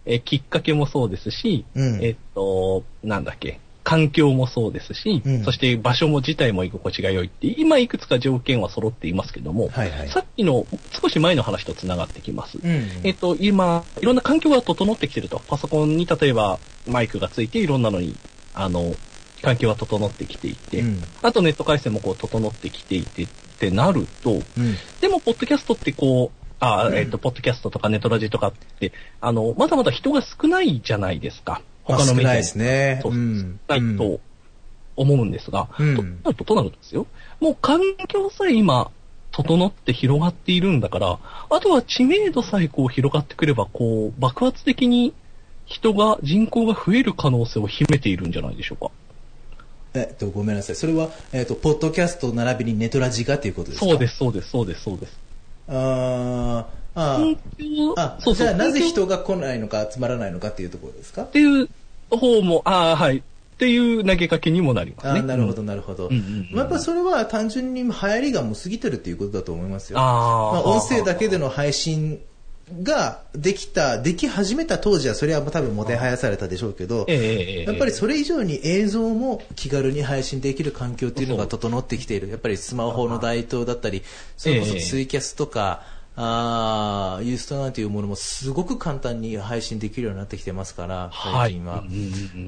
えー、きっかけもそうですし、 うん、 えっと、なんだっけ、環境もそうですし、うん、そして場所も自体も居心地が良いって、今いくつか条件は揃っていますけども、はいはい、さっきの少し前の話とつながってきます。うんうん、えっと、今、いろんな環境が整ってきてると。パソコンに例えばマイクがついていろんなのに、あの、環境が整ってきていて、うん、あとネット回線もこう整ってきていてってなると、うん、でもポッドキャストってこう、あ、えっと、ポッドキャストとかネットラジとかって、あの、まだまだ人が少ないじゃないですか。他のメディア。少ないですね。そう、うん、少ないと思うんですが、うん、となると、となるとですよ。もう環境さえ今、整って広がっているんだから、あとは知名度さえこう広がってくれば、こう、爆発的に人が、人口が増える可能性を秘めているんじゃないでしょうか。 えっと、ごめんなさい。それは、えっと、ポッドキャスト並びにネトラジがということですか？ そうです、そうです、そうです、そうです。 ああ、あ、そうそう。じゃあなぜ人が来ないのか集まらないのかっていうところですか？ っていう方も、ああ、はい。っていう投げかけにもなりますね。 あ、なるほど、なるほど。うんうんうん、やっぱそれは単純に流行りがもう過ぎてるっていうことだと思いますよ。あ、まあ、音声だけでの配信ができた、でき始めた当時はそれは多分もてはやされたでしょうけど、えー、やっぱりそれ以上に映像も気軽に配信できる環境っていうのが整ってきている。やっぱりスマホの台頭だったり、それこそツイキャスとか、あーユーストなんていうものもすごく簡単に配信できるようになってきてますから最近は、はい、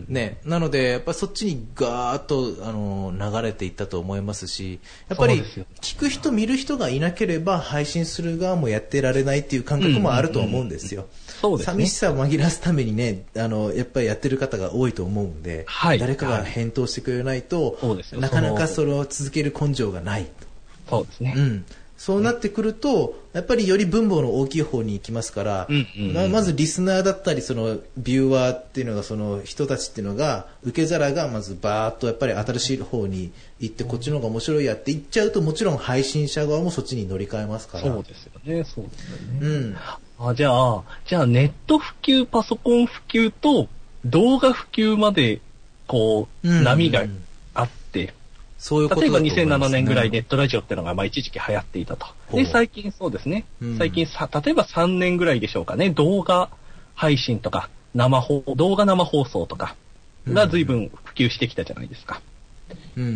ね、なのでやっぱりそっちにガーッとあの流れていったと思いますし、やっぱり聞く人見る人がいなければ配信する側もやってられないっていう感覚もあると思うんですよ。そうですね、寂しさを紛らわすためにね、あのやっぱりやってる方が多いと思うんで、はい、誰かが返答してくれないと、はい、なかなかそれを続ける根性がないと。 そうですね、 うん、そうなってくるとやっぱりより分母の大きい方に行きますから、うんうんうん、ま, まずリスナーだったりそのビューワーっていうのがその人たちっていうのが受け皿がまずバーッとやっぱり新しい方に行ってこっちの方が面白いやって行っちゃうともちろん配信者側もそっちに乗り換えますから。 そうですよね、そうですよね。うん、あじゃあじゃあネット普及パソコン普及と動画普及までこう、うんうん、波があって。そういうことだと思いますね。例えばにせんななねんぐらいネットラジオっていうのがまあ一時期流行っていたと。で、最近そうですね。うん、最近さ、例えばさんねんぐらいでしょうかね。動画配信とか、生放、動画生放送とかが随分普及してきたじゃないですか。うんうんうん、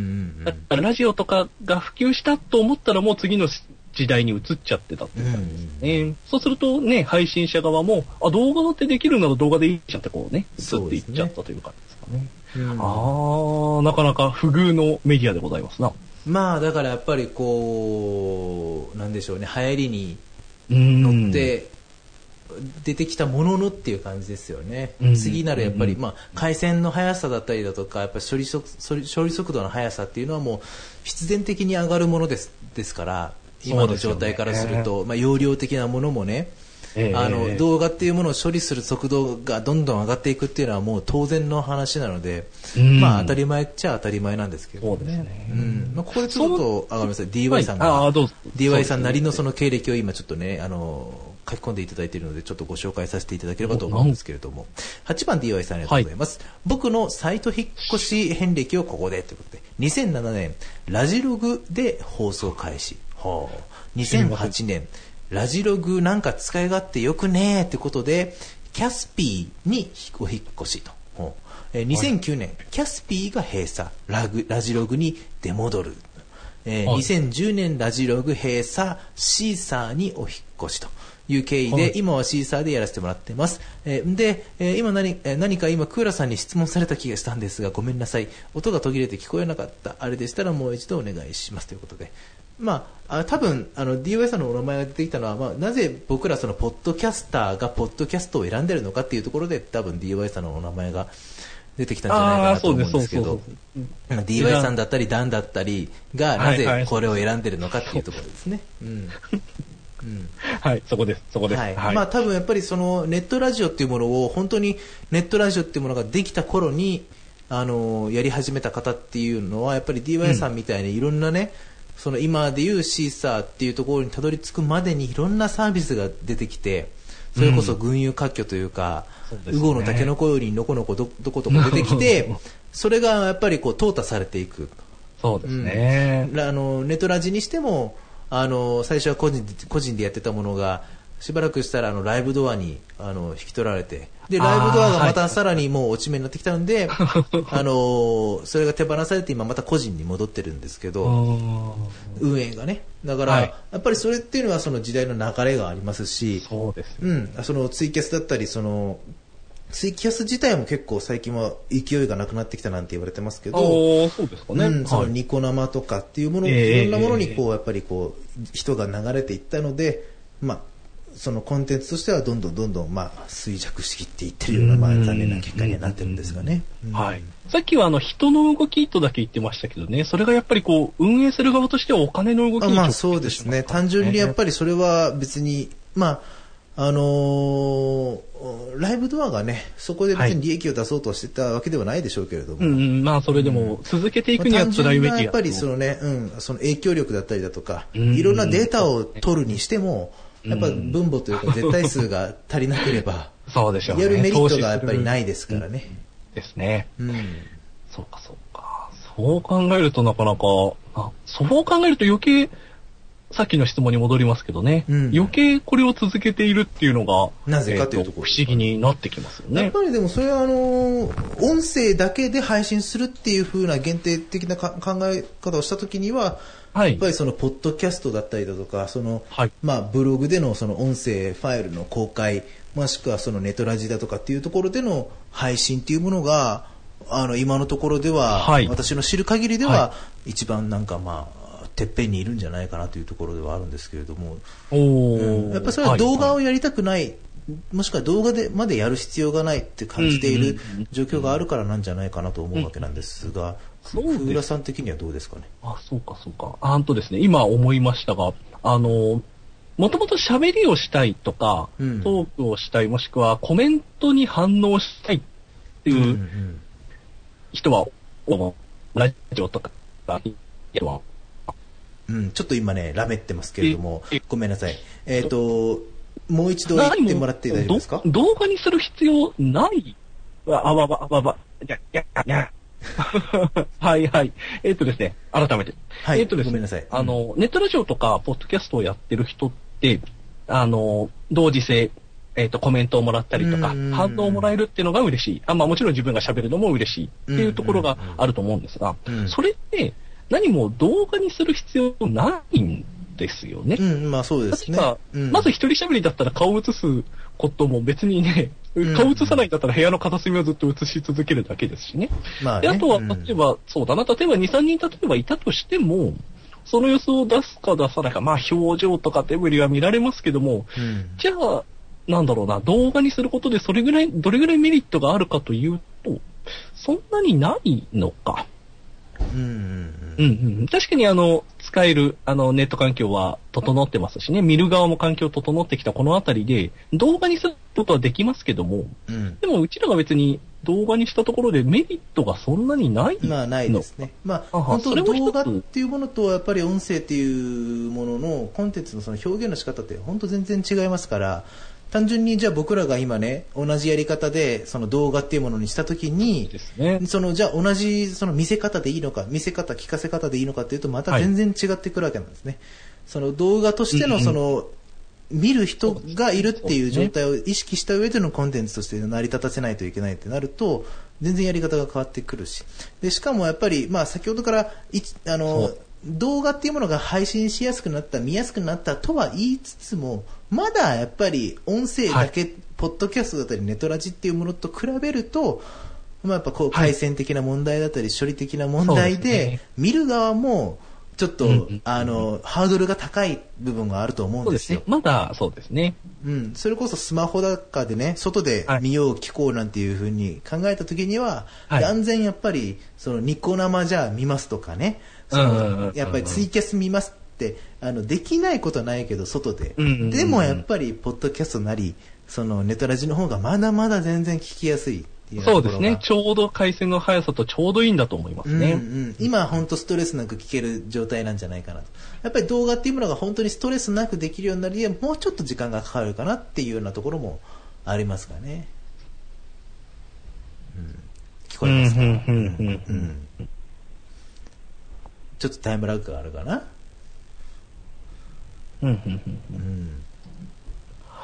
だからラジオとかが普及したと思ったらもう次の時代に移っちゃってたっていう感じですね。うんうん、そうするとね、配信者側も、あ、動画ってできるなら動画でいいじゃんってこうね、移っていっちゃったという感じですかね。うん、ああ、なかなか不遇のメディアでございますな。 まあだからやっぱりこうなんでしょうね、流行りに乗って出てきたもののっていう感じですよね。次なるやっぱりまあ回線の速さだったりだとかやっぱり処理速処理速度の速さっていうのはもう必然的に上がるものですですから今の状態からすると、まあ容量的なものもね。えー、あの動画っていうものを処理する速度がどんどん上がっていくっていうのはもう当然の話なので、うん、まあ当たり前っちゃ当たり前なんですけどね。そうですね。うん、まあ、ここでちょっとあごめんなさい ディーワイ さんが、はい、ディーワイ さんなりのその経歴を今ちょっとねあの書き込んでいただいているのでちょっとご紹介させていただければと思うんですけれども、はちばん ディーワイ さんありがとうございます、はい、僕のサイト引っ越し遍歴をここでということでにせんななねんラジログで放送開始、はあ、にせんはちねんラジログなんか使い勝手よくねーってことでキャスピーにお引っ越しと、えー、にせんきゅうねんキャスピーが閉鎖 ラ, グラジログに出戻る、えー、にせんじゅうねんラジログ閉鎖シーサーにお引っ越しという経緯で今はシーサーでやらせてもらってます、えー、で、えー、今 何, 何か今クーラさんに質問された気がしたんですがごめんなさい音が途切れて聞こえなかったあれでしたらもう一度お願いしますということで、まあ、あ多分あの ディーワイ さんのお名前が出てきたのは、まあ、なぜ僕らそのポッドキャスターがポッドキャストを選んでるのかっていうところで多分 ディーワイ さんのお名前が出てきたんじゃないかなと思うんですけど ディーワイ さんだったりダンだったりがなぜこれを選んでるのかっていうところですね。うんうん、はいそこですそこです、はいはい、まあ多分やっぱりそのネットラジオっていうものを本当にネットラジオっていうものができた頃にあのやり始めた方っていうのはやっぱり ディーワイ さんみたいにいろんなね、うんその今でいうシーサーっていうところにたどり着くまでにいろんなサービスが出てきてそれこそ群雄割拠というかウゴ、うん、のタケノコよりのこのこ ど, どことこ出てきてそれがやっぱりこう淘汰されていく。 そうですね、 うん、あのネトラジにしてもあの最初は個人個人でやってたものがしばらくしたらあのライブドアにあの引き取られて、でライブドアがまたさらにもう落ち目になってきたので、あ、はい、あのそれが手放されて今また個人に戻ってるんですけど、運営がね、だから、はい、やっぱりそれっていうのはその時代の流れがありますし、 そうです、 うん、そのツイキャスだったりそのツイキャス自体も結構最近は勢いがなくなってきたなんて言われてますけど、 そうですかね、 うん、そのニコ生とかっていうもの、はい、いろんなものにこうやっぱりこう人が流れていったので、まあそのコンテンツとしてはどんどんどんどんまあ衰弱していっていってるような、まあ残念な結果にはなってるんですがね。 うん、はい。さっきはあの人の動きとだけ言ってましたけどね、それがやっぱりこう運営する側としてはお金の動きに、 まあそうですね。単純にやっぱりそれは別にまああのー、ライブドアがねそこで別に利益を出そうとしてたわけではないでしょうけれども、 はい、うん、まあそれでも続けていくには辛いべきや、まあ、 やっぱりそのね、うん、その影響力だったりだとか、いろんなデータを取るにしても。やっぱ分母というか絶対数が足りなければそうでしょうね、 やるメリットがやっぱりないですからね。 ですね。 うん。 そうかそうか。そう考えるとなかなか、あ、そう考えると余計さっきの質問に戻りますけどね、うん、余計これを続けているっていうのがなぜかというところ、 えー、不思議になってきますよね。 やっぱりでもそれはあの音声だけで配信するっていう風な限定的な考え方をしたときには、はい、やっぱりそのポッドキャストだったりだとかその、はい、まあブログでのその音声ファイルの公開もしくはそのネトラジだとかっていうところでの配信っていうものがあの今のところでは、はい、私の知る限りでは、はい、一番なんかまあてっぺんにいるんじゃないかなというところではあるんですけれども、お、うん、やっぱりそれは動画をやりたくない、はい、もしくは動画でまでやる必要がないって感じている状況があるからなんじゃないかなと思うわけなんですが、ふうらさん的にはどうですかね。 あ、そうかそうか。あんとですね、今思いましたが、あのもともと喋りをしたいとか、うん、トークをしたいもしくはコメントに反応したいっていう人は、うんうん、ラジオとかはうん、ちょっと今ねラメってますけれどもごめんなさい。えっ、ー、ともう一度言ってもらって大丈夫ですか。 動画にする必要ないわあわわわわいやいやいやはいはい。えっ、ー、とですね、改めて。 はい、 えっ、ー、とですね、 ごめんなさい。 あの、ネットラジオとか、ポッドキャストをやってる人って、あの、同時性、えっ、ー、と、コメントをもらったりとか、反応をもらえるっていうのが嬉しい。あ、まあもちろん自分が喋るのも嬉しいっていうところがあると思うんですが、それって、何も動画にする必要ないんですよね。 うん、まあそうですね。 うん、まず一人喋りだったら顔を映すことも別にね、顔映さないんだったら部屋の片隅をずっと映し続けるだけですしね。まあね、であとは、例えば、うん、そうだな、例えばに、さんにん例えばいたとしても、その様子を出すか出さないか、まあ表情とか手振りは見られますけども、うん、じゃあ、なんだろうな、動画にすることでそれぐらい、どれぐらいメリットがあるかというと、そんなにないのか。 うんうんうんうん、確かにあの使えるあのネット環境は整ってますしね、見る側も環境整ってきたこのあたりで動画にすることはできますけども、うん、でもうちらが別に動画にしたところでメリットがそんなにないの。 まあないですね。まあ本当動画っていうものとやっぱり音声っていうもののコンテンツのその表現の仕方って本当全然違いますから。単純にじゃあ僕らが今ね同じやり方でその動画っていうものにしたときに、ね、そのじゃあ同じその見せ方でいいのか見せ方聞かせ方でいいのかっていうとまた全然違ってくるわけなんですね、はい、その動画としてのその、うんうん、見る人がいるっていう状態を意識した上でのコンテンツとして成り立たせないといけないってなると全然やり方が変わってくるしでしかもやっぱりまあ先ほどからいあの動画っていうものが配信しやすくなった見やすくなったとは言いつつもまだやっぱり音声だけ、はい、ポッドキャストだったりネトラジっていうものと比べると、まあ、やっぱこう回線的な問題だったり処理的な問題で、はい、見る側もちょっと、うんうん、あのハードルが高い部分があると思うんですよ。 そうですね、まだそうですね、 うん、それこそスマホだかでね外で見よう聞こうなんていう風に考えた時には、はい、断然やっぱりそのニコ生じゃあ見ますとかねそのやっぱりツイキャス見ますってあのできないことはないけど外で、うんうんうんうん、でもやっぱりポッドキャストなりそのネトラジの方がまだまだ全然聞きやすいっていうそうですね、ちょうど回線の速さとちょうどいいんだと思いますね、 うんうん、今本当ストレスなく聞ける状態なんじゃないかなと。やっぱり動画っていうものが本当にストレスなくできるようになるにはもうちょっと時間がかかるかなっていうようなところもありますかね、うん、聞こえますか、うんうんうんうん、ちょっとタイムラグがあるかな。 うんうんうんうん、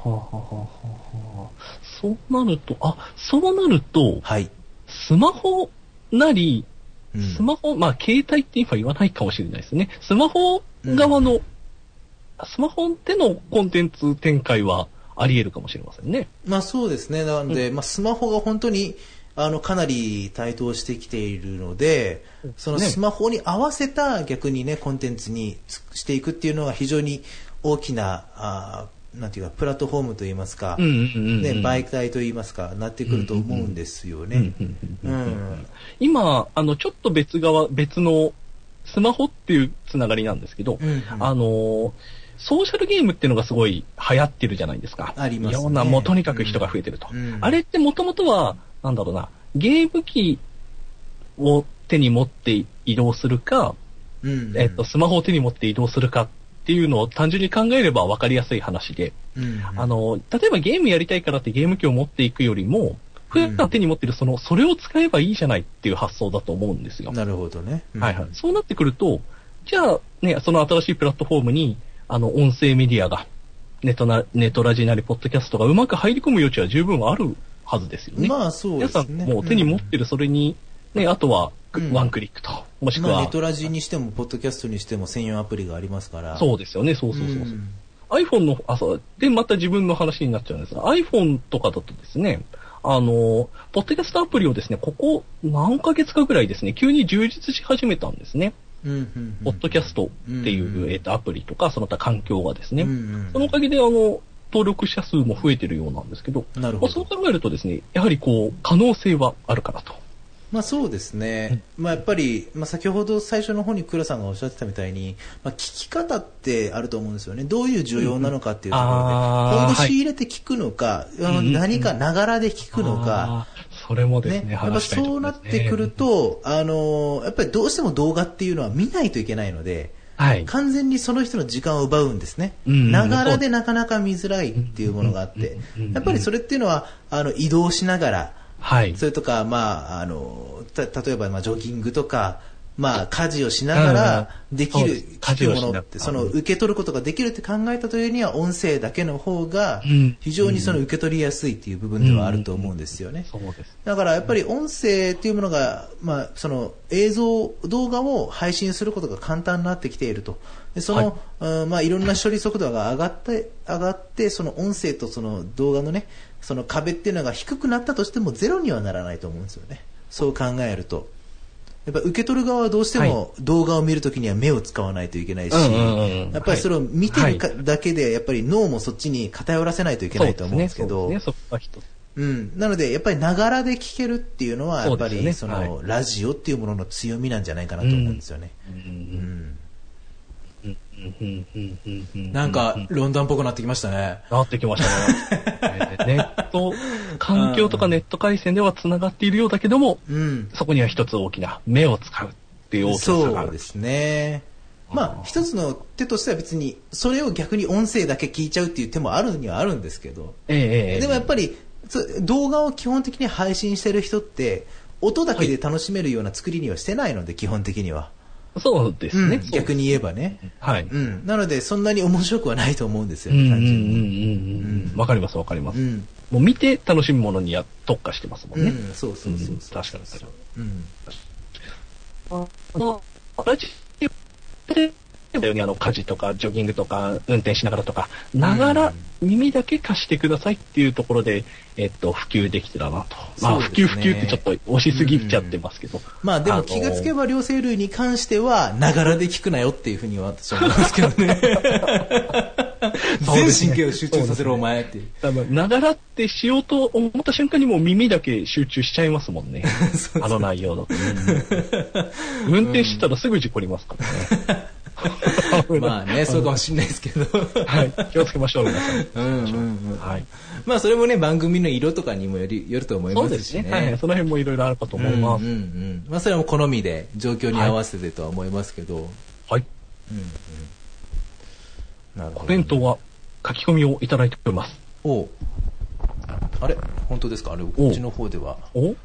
はあ、はあはあはあ、そうなると、あ、そうなると、 はい。 スマホなり、 うん、 スマホ、まあ、携帯って今言わないかもしれないですね。スマホ側の、うん、スマホでのコンテンツ展開はあり得るかもしれませんね。 まあそうですね。なので、 うん、 まあスマホが本当に、あの、かなり台頭してきているので、そのスマホに合わせた逆にね、コンテンツにしていくっていうのが非常に大きな、あなんていうか、プラットフォームといいますか、ね、媒体といいますか、なってくると思うんですよね。 今、あの、ちょっと別側、別のスマホっていうつながりなんですけど、うんうん、あの、ソーシャルゲームっていうのがすごい流行ってるじゃないですか。 ありますね。 いろんな、もうとにかく人が増えてると。うん、あれってもともとは、なんだろうな、ゲーム機を手に持って移動するか、うんうん、えっと、スマホを手に持って移動するかっていうのを単純に考えれば分かりやすい話で、うんうん、あの、例えばゲームやりたいからってゲーム機を持っていくよりも、普段手に持ってるその、それを使えばいいじゃないっていう発想だと思うんですよ。 なるほどね。 うん、はいはい。そうなってくると、じゃあね、その新しいプラットフォームに、あの、音声メディアが、ネットな、ネットラジなり、ポッドキャストがうまく入り込む余地は十分あるはずですよね。 まあそうですね。 皆さんもう手に持ってるそれに、ね、あとは、ワンクリックと、うん、もしくは、 まあ、ネットラジにしても、ポッドキャストにしても専用アプリがありますから。 そうですよね、そうそうそうそう。うん、iPhone の、あ、そう、で、また自分の話になっちゃうんですが、iPhone とかだとですね、あの、ポッドキャストアプリをですね、ここ何ヶ月かぐらいですね、急に充実し始めたんですね。うんうんうん、ポッドキャストっていう、うんうん、えー、とアプリとか、その他環境がですね、うんうん、そのおかげであの、登録者数も増えてるようなんですけど、 なるほど。 まあ、そう考えるとですね、やはりこう、可能性はあるかなと。 まあそうですね。うん、まあやっぱり、まあ先ほど最初の方に倉さんがおっしゃってたみたいに、まあ聞き方ってあると思うんですよね。どういう需要なのかっていうところで、本腰入れて聞くのか、はい、何かながらで聞くのか、 それもですね、 ね、やっぱそうなってくると、あの、やっぱりどうしても動画っていうのは見ないといけないので、はい、完全にその人の時間を奪うんですね。ながらでなかなか見づらいっていうものがあって、やっぱりそれっていうのは、あの、移動しながら、はい、それとか、まあ、あの、た、例えば、まあ、ジョギングとか、まあ、家事をしながらできる、聞くものって、その、受け取ることができるって考えたというには、音声だけの方が、非常にその受け取りやすいっていう部分ではあると思うんですよね。だから、やっぱり音声っていうものが、まあ、その、映像、動画を配信することが簡単になってきていると。でその、はい、まあ、いろんな処理速度が上がって、上がって、その音声とその動画のね、その壁っていうのが低くなったとしてもゼロにはならないと思うんですよね。そう考えると。やっぱ受け取る側はどうしても動画を見るときには目を使わないといけないし、やっぱりそれを見てるかだけでやっぱり脳もそっちに偏らせないといけないと思うんですけど、うん、なのでやっぱりながらで聞けるっていうのはやっぱりそのラジオっていうものの強みなんじゃないかなと思うんですよね。 なんかロンドンっぽくなってきましたね。 なってきましたね。ネット環境とかネット回線ではつながっているようだけども、うん、そこには一つ大きな目を使うっていう大きな差がある。 そうですね。まあ一つの手としては別にそれを逆に音声だけ聞いちゃうっていう手もあるにはあるんですけど、えー、でもやっぱり動画を基本的に配信してる人って音だけで楽しめるような作りにはしてないので、基本的には。 そうですね、 うん。逆に言えばね。 はい。 うん。なので、そんなに面白くはないと思うんですよね、単純に。 わかります、わかります。うん、もう見て楽しむものには特化してますもんね。 うん、そうそうそうそう、うん。 確かに確かに。うん。 あの、 ラジオで、あの、家事とか、ジョギングとか、運転しながらとか、ながら耳だけ貸してくださいっていうところで、えっと、普及できてたなと。まあ、普及普及ってちょっと押しすぎちゃってますけど。 まあ、でも気がつけば両生類に関しては、ながらで聞くなよっていうふうには私は思いますけどね。全神経を集中させろ、お前っていう。 多分、ながらってしようと思った瞬間にもう耳だけ集中しちゃいますもんね。そうそう、あの内容だと、ね。運転してたらすぐ事故りますからね。 まあね、そうかもしれないですけど。 はい。気をつけましょう、皆さん。 うんうんうん。はい。まあそれもね、番組の色とかにもより、よると思いますしね。そうですね。 はい。その辺もいろいろあるかと思います。 うんうんうん。まあそれも好みで、状況に合わせてとは思いますけど。 はい。うんうん。なるほど。コメントは書き込みをいただいております。 おう。あれ本当ですか？あれ、うちの方では。 お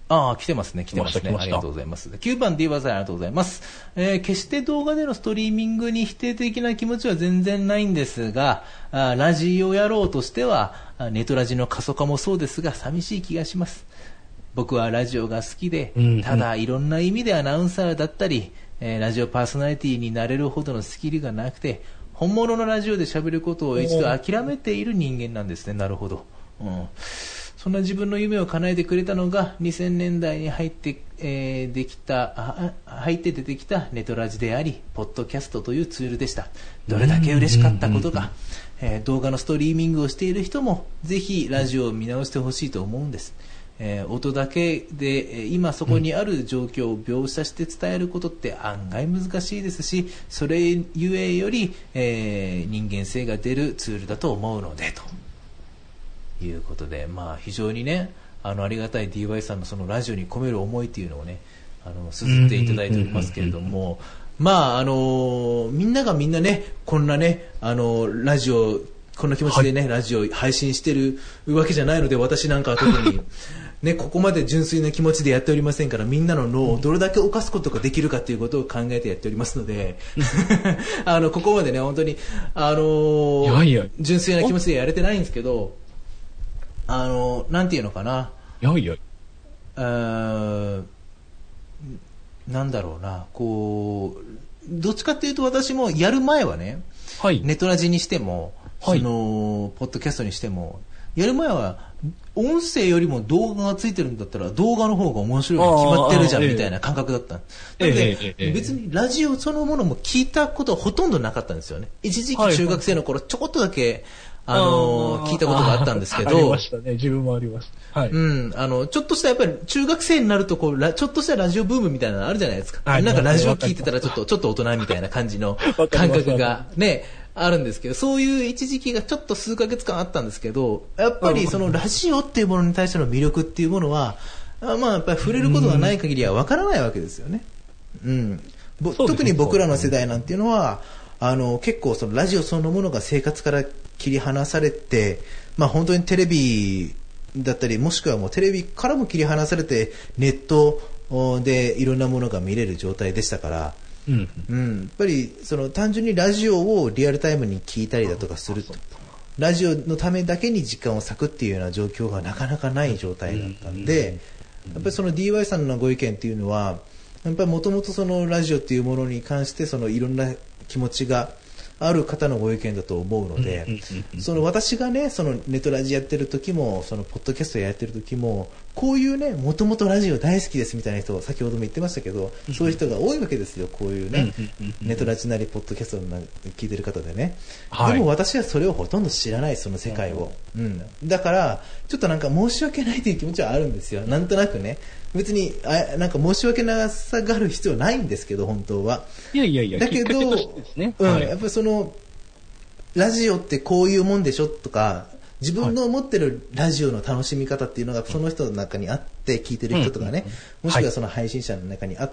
ああ、来てますね、来てますね。ありがとうございます。きゅうばん ディーワイ さんありがとうございます。えー、決して動画でのストリーミングに否定的な気持ちは全然ないんですが、あラジオ野郎としては、ネトラジの過疎化もそうですが、寂しい気がします。僕はラジオが好きで、 うんうん、 ただいろんな意味でアナウンサーだったり、えー、ラジオパーソナリティになれるほどのスキルがなくて、本物のラジオで喋ることを一度諦めている人間なんですね。なるほど。うん、そんな自分の夢を叶えてくれたのがにせんねんだいに入って、えー、できた入って出てきたネトラジであり、ポッドキャストというツールでした。どれだけ嬉しかったことか、えー、動画のストリーミングをしている人もぜひラジオを見直してほしいと思うんです。えー、音だけで今そこにある状況を描写して伝えることって案外難しいですし、それゆえより、えー、人間性が出るツールだと思うのでということで、まあ、非常にね、あのありがたい ディーワイ さんのそのラジオに込める思いというのをね、あの綴っていただいておりますけれども、まああのみんながみんなね、こんなね、あのラジオこんな気持ちでね、はい、ラジオ配信してるわけじゃないので、私なんかは特にね、ここまで純粋な気持ちでやっておりませんから、みんなの脳をどれだけ犯すことができるかということを考えてやっておりますのであのここまでね、本当にあのー、いやいや純粋な気持ちでやれてないんですけど、あのなんていうのかな、 いやいやあなんだろうな、こうどっちかっていうと、私もやる前はね、はい、ネトラジにしても、はい、そのポッドキャストにしても、やる前は音声よりも動画がついてるんだったら動画の方が面白いに決まってるじゃんみたいな感覚だった。なので別にラジオそのものも聞いたことはほとんどなかったんですよね。一時期中学生の頃ちょこっとだけあの聞いたことがあったんですけど、ありましたね。自分もありました。はい。 うん、あのちょっとしたやっぱり中学生になるとこうちょっとしたラジオブームみたいなのあるじゃないですか。はい、なんかラジオ聞いてたらちょっとちょっと大人みたいな感じの感覚がね。あるんですけど、そういう一時期がちょっと数ヶ月間あったんですけど、やっぱりそのラジオっていうものに対しての魅力っていうものは、まあやっぱり触れることがない限りはわからないわけですよね。うん。特に僕らの世代なんていうのは、あの結構そのラジオそのものが生活から切り離されて、まあ本当にテレビだったり、もしくはもうテレビからも切り離されてネットでいろんなものが見れる状態でしたから。うんうん、やっぱりその単純にラジオをリアルタイムに聞いたりだとかすると、ラジオのためだけに時間を割くっていうような状況がなかなかない状態だったんで、やっぱりその ディーワイ さんのご意見っていうのは、やっぱりもともとそのラジオっていうものに関してそのいろんな気持ちがある方のご意見だと思うので、その私がね、そのネトラジやってる時も、そのポッドキャストやってる時も、こういうね、もともとラジオ大好きですみたいな人は先ほども言ってましたけど、そういう人が多いわけですよ。こういうね、ネトラジなりポッドキャストなり聞いてる方でね、はい、でも私はそれをほとんど知らない、その世界を、うん、だからちょっとなんか申し訳ないという気持ちはあるんですよ。なんとなくね、別にあなんか申し訳なさがある必要ないんですけど、本当は。 いやいやいや、 だけど、ね、うん、はい、やっぱりそのラジオってこういうもんでしょとか、自分の持ってるラジオの楽しみ方っていうのがその人の中にあって、聞いてる人とかね、もしくはその配信者の中にあって、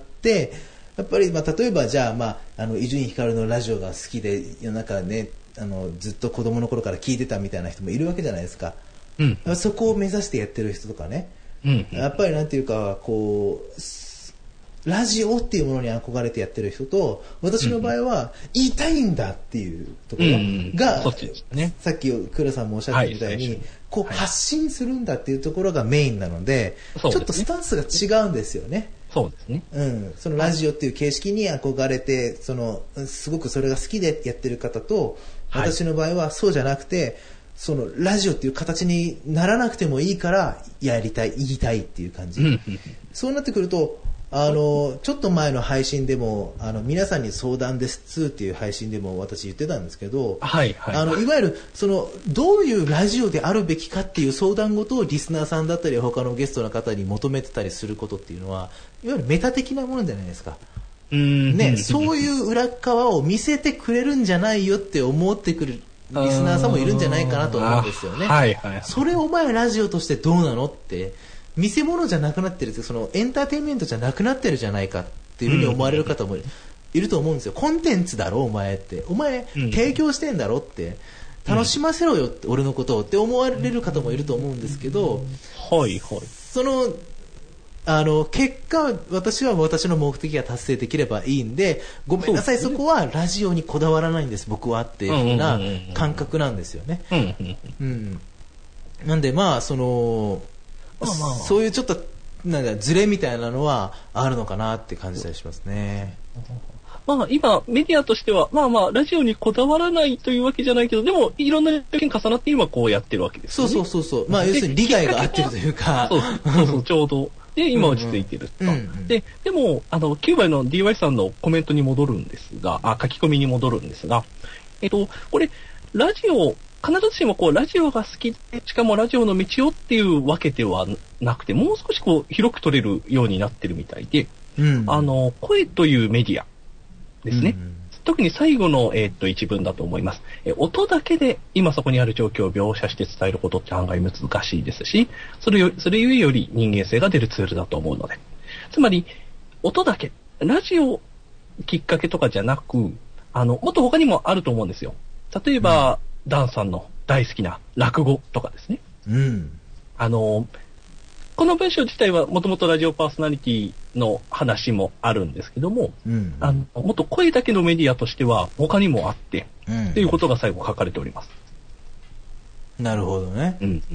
やっぱりまあ例えばじゃあ、まあ、あの伊集院光のラジオが好きで世の中ね、あのずっと子供の頃から聞いてたみたいな人もいるわけじゃないですか。うん、そこを目指してやってる人とかね、うん、やっぱりなんていうかこうラジオっていうものに憧れてやってる人と、私の場合は言いたいんだっていうところが、さっき倉さんもおっしゃったみたいに、こう発信するんだっていうところがメインなので、ちょっとスタンスが違うんですよね。 そうですね。 うん、そのラジオっていう形式に憧れて、そのすごくそれが好きでやってる方と、私の場合はそうじゃなくて、そのラジオっていう形にならなくてもいいからやりたい、言いたいっていう感じ。そうなってくると、あのちょっと前の配信でもあの皆さんに相談ですっていう配信でも私言ってたんですけど、はいはい、あのいわゆるそのどういうラジオであるべきかっていう相談事をリスナーさんだったり他のゲストの方に求めてたりすることっていうのはいわゆるメタ的なものじゃないですか。うーん、ね、そういう裏側を見せてくれるんじゃないよって思ってくるリスナーさんもいるんじゃないかなと思うんですよね。はいはいはい、それお前ラジオとしてどうなのって見せ物じゃなくなってる、そのエンターテインメントじゃなくなってるじゃないかっていうふうに思われる方もいると思うんですよ。コンテンツだろお前って、お前提供してんだろって、楽しませろよって、俺のことをって思われる方もいると思うんですけど、はいはい、そのあの、結果、私は私の目的が達成できればいいんで、ごめんなさい、そこはラジオにこだわらないんです、僕はっていうふうな感覚なんですよね。うん。なんで、まあ、その、まあまあ、そういうちょっと、なんだ、ズレみたいなのはあるのかなって感じたりしますね。 まあ、今、メディアとしては、まあまあ、ラジオにこだわらないというわけじゃないけど、でも、いろんな条件重なって今こうやってるわけですよね。 そうそうそうそう。まあ、要するに利害が合ってるというか。 そうそうそう、ちょうど。で、今落ち着いてると。うんうん、で、でも、あの、きゅうばいの ディーワイ さんのコメントに戻るんですが、あ、書き込みに戻るんですが、えっと、これ、ラジオ、必ずしもこう、ラジオが好きで、しかもラジオの道をっていうわけではなくて、もう少しこう、広く取れるようになってるみたいで、うん、あの、声というメディアですね。うん、特に最後の、えー、っと一文だと思います。え、音だけで今そこにある状況を描写して伝えることって案外難しいですし、それよ、それゆえより人間性が出るツールだと思うので。つまり、音だけ、ラジオきっかけとかじゃなく、あの、もっと他にもあると思うんですよ。例えば、うん、ダンさんの大好きな落語とかですね。 うん。 あの、この文章自体はもともとラジオパーソナリティの話もあるんですけども、うん、あのもっと声だけのメディアとしては他にもあって、うん、っていうことが最後書かれております。 なるほどね。 うんうんうん、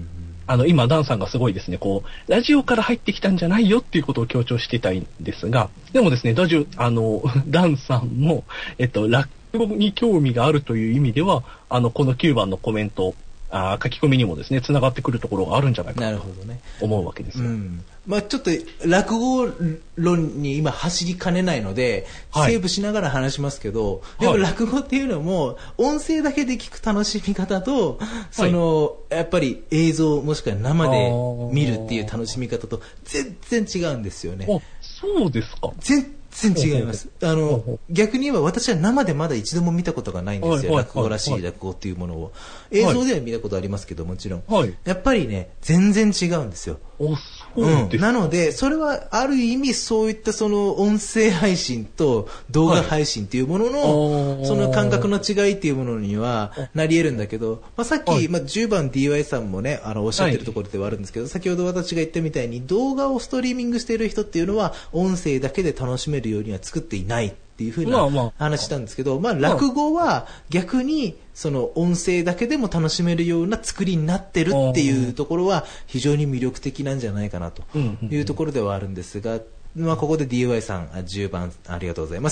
あの今ダンさんがすごいですね、こうラジオから入ってきたんじゃないよっていうことを強調してたいんですが、でもですね、ラジオあのダンさんもえっと落語に興味があるという意味では、あのこのきゅうばんのコメント。あ書き込みにもですね、つながってくるところがあるんじゃないかなと思うわけですよ。 うん、まあちょっと落語論に今走りかねないので、はい、セーブしながら話しますけど、でも落語っていうのも音声だけで聞く楽しみ方と、その、はい、やっぱり映像もしくは生で見るっていう楽しみ方と全然違うんですよね。 あ、そうですか。 全全然違います。あの、逆に言えば私は生でまだ一度も見たことがないんですよ。落語らしい落語っていうものを。映像では見たことありますけど、もちろん。はい、やっぱりね、全然違うんですよ。 そうです、 うん、なので、それはある意味そういったその音声配信と動画配信っていうものの、はい、その感覚の違いっていうものにはなり得るんだけど、まあ、さっき、はい、まあ、じゅうばん ディーワイ さんもね、あの、おっしゃってるところではあるんですけど、はい、先ほど私が言ったみたいに動画をストリーミングしている人っていうのは音声だけで楽しめるようには作っていないっていうふうな話したんですけど、まあ、落語は逆にその音声だけでも楽しめるような作りになってるっていうところは非常に魅力的なんじゃないかなというところではあるんですが、まあ、ここで ディーワイ さんじゅうばんありがとうございます、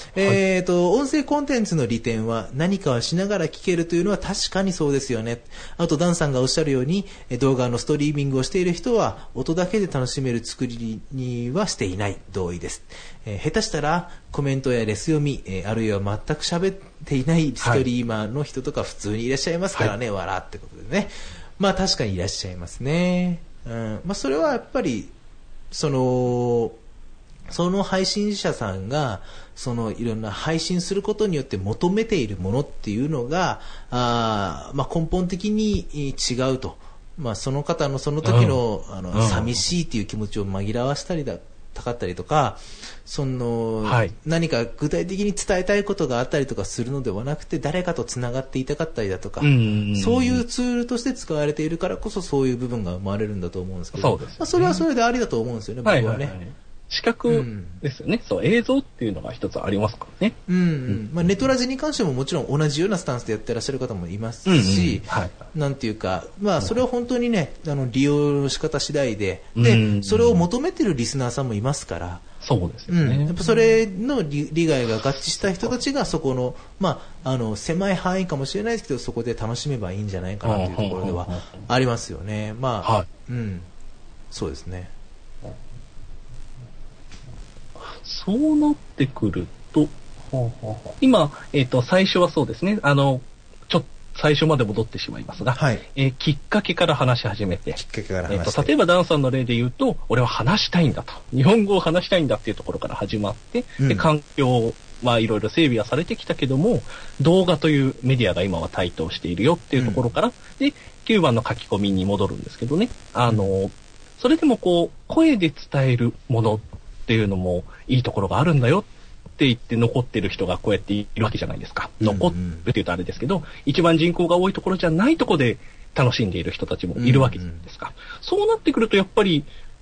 はい、えーと音声コンテンツの利点は何かをしながら聞けるというのは確かにそうですよね。あとダンさんがおっしゃるように動画のストリーミングをしている人は音だけで楽しめる作りにはしていない。同意です。えー、下手したらコメントやレス読み、えー、あるいは全く喋っていないストリーマーの人とか普通にいらっしゃいますからね、はい、笑ってことでね。まあ確かにいらっしゃいますね。うん、まあそれはやっぱりそのその配信者さんがそのいろんな配信することによって求めているものっていうのがあ、まあ、根本的に違うと、まあ、その方のその時の、うん、あの、うん、寂しいっていう気持ちを紛らわしたりだたかったりとか、その、はい、何か具体的に伝えたいことがあったりとかするのではなくて、誰かとつながっていたかったりだとか、うんうんうん、そういうツールとして使われているからこそそういう部分が生まれるんだと思うんですけど、そうですね、まあ、それはそれでありだと思うんですよね、僕はね。はいはいはい、 視覚ですよね、うん、そう映像っていうのが一つありますからね、 うんうん、まあ、ネトラジに関してももちろん同じようなスタンスでやってらっしゃる方もいますし、うんうん、はい、なんていうか、まあ、それは本当にね、あの利用の仕方次第で、で、うんうん、それを求めてるリスナーさんもいますから、 そうですよね、 うん、やっぱそれの 利, 利害が合致した人たちがそこの、まあ、あの狭い範囲かもしれないですけど、そこで楽しめばいいんじゃないかなというところではありますよね。まあ、はい、うん、そうですね。 そうなってくると、今、えっと、最初はそうですね、あの、ちょっと最初まで戻ってしまいますが、はい、えー、きっかけから話し始めて、 きっかけから話して、えーと、 例えばダンさんの例で言うと、俺は話したいんだと、日本語を話したいんだっていうところから始まって、うん、で環境はいろいろ整備はされてきたけども、動画というメディアが今は台頭しているよっていうところから、うん、で、きゅうばんの書き込みに戻るんですけどね、あの、うん、それでもこう、声で伝えるものっていうのもいいところがあるんだよって言って残ってる人がこうやっているわけじゃないですか。残るっていうとあれですけど、一番人口が多いところじゃないところで楽しんでいる人たちもいるわけじゃないですか。そうなってくるとやっぱり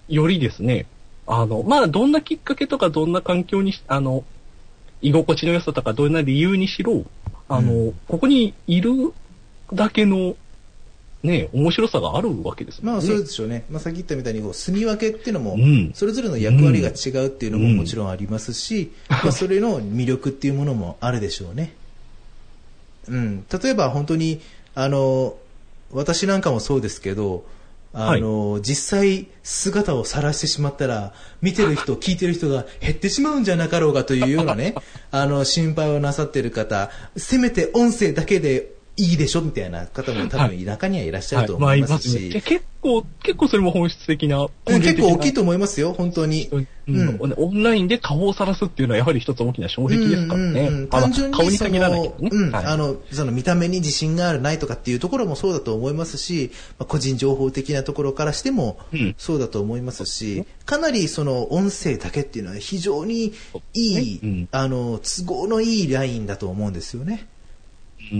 よりですね、あの、まあ、どんなきっかけとかどんな環境に、あの、居心地の良さとかどんな理由にしろ、あの、うん、ここにいるだけの、ね、面白さがあるわけですもんね。 まあそうでしょうね。まあさっき言ったみたいにこう住み分けっていうのも、うん、それぞれの役割が違うっていうのももちろんありますし、うん、まあそれの魅力っていうものもあるでしょうね。うん。例えば本当に、あの、私なんかもそうですけど、あの、はい、実際姿を晒してしまったら、見てる人、聞いてる人が減ってしまうんじゃなかろうかというようなね、あの、心配をなさっている方、せめて音声だけでいいでしょみたいな方も多分中にはいらっしゃると思いますし、はいはいまあ、 結構結構それも本質的な、 結構大きいと思いますよ本当に、うんうん、オンラインで顔を晒すっていうのはやはり一つ大きな障壁ですからね、うんうんうん、 単純に顔に限らないけどね、 うんはい、あのその見た目に自信があるないとかっていうところもそうだと思いますし、まあ、個人情報的なところからしてもそうだと思いますし、うん、かなりその音声だけっていうのは非常にいい、うん、あの都合のいいラインだと思うんですよね。うん、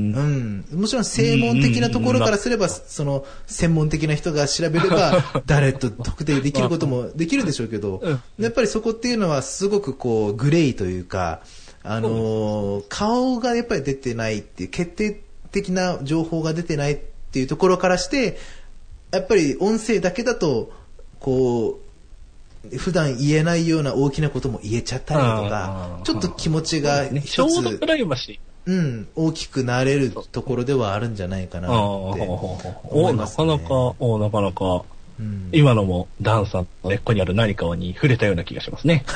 もちろん専門的なところからすれば、その専門的な人が調べれば誰と特定できることもできるでしょうけど、やっぱりそこっていうのはすごくこうグレーというか、あのー、顔がやっぱり出てないっていう決定的な情報が出てないっていうところからして、やっぱり音声だけだとこう普段言えないような大きなことも言えちゃったりだとか、ちょっと気持ちが一つ、 ちょうどプライバシーうん、大きくなれるところではあるんじゃないかなって思いますね。 なかなか、おなかなか、うん、今のもダンさんの根っこにある何かに触れたような気がしますね。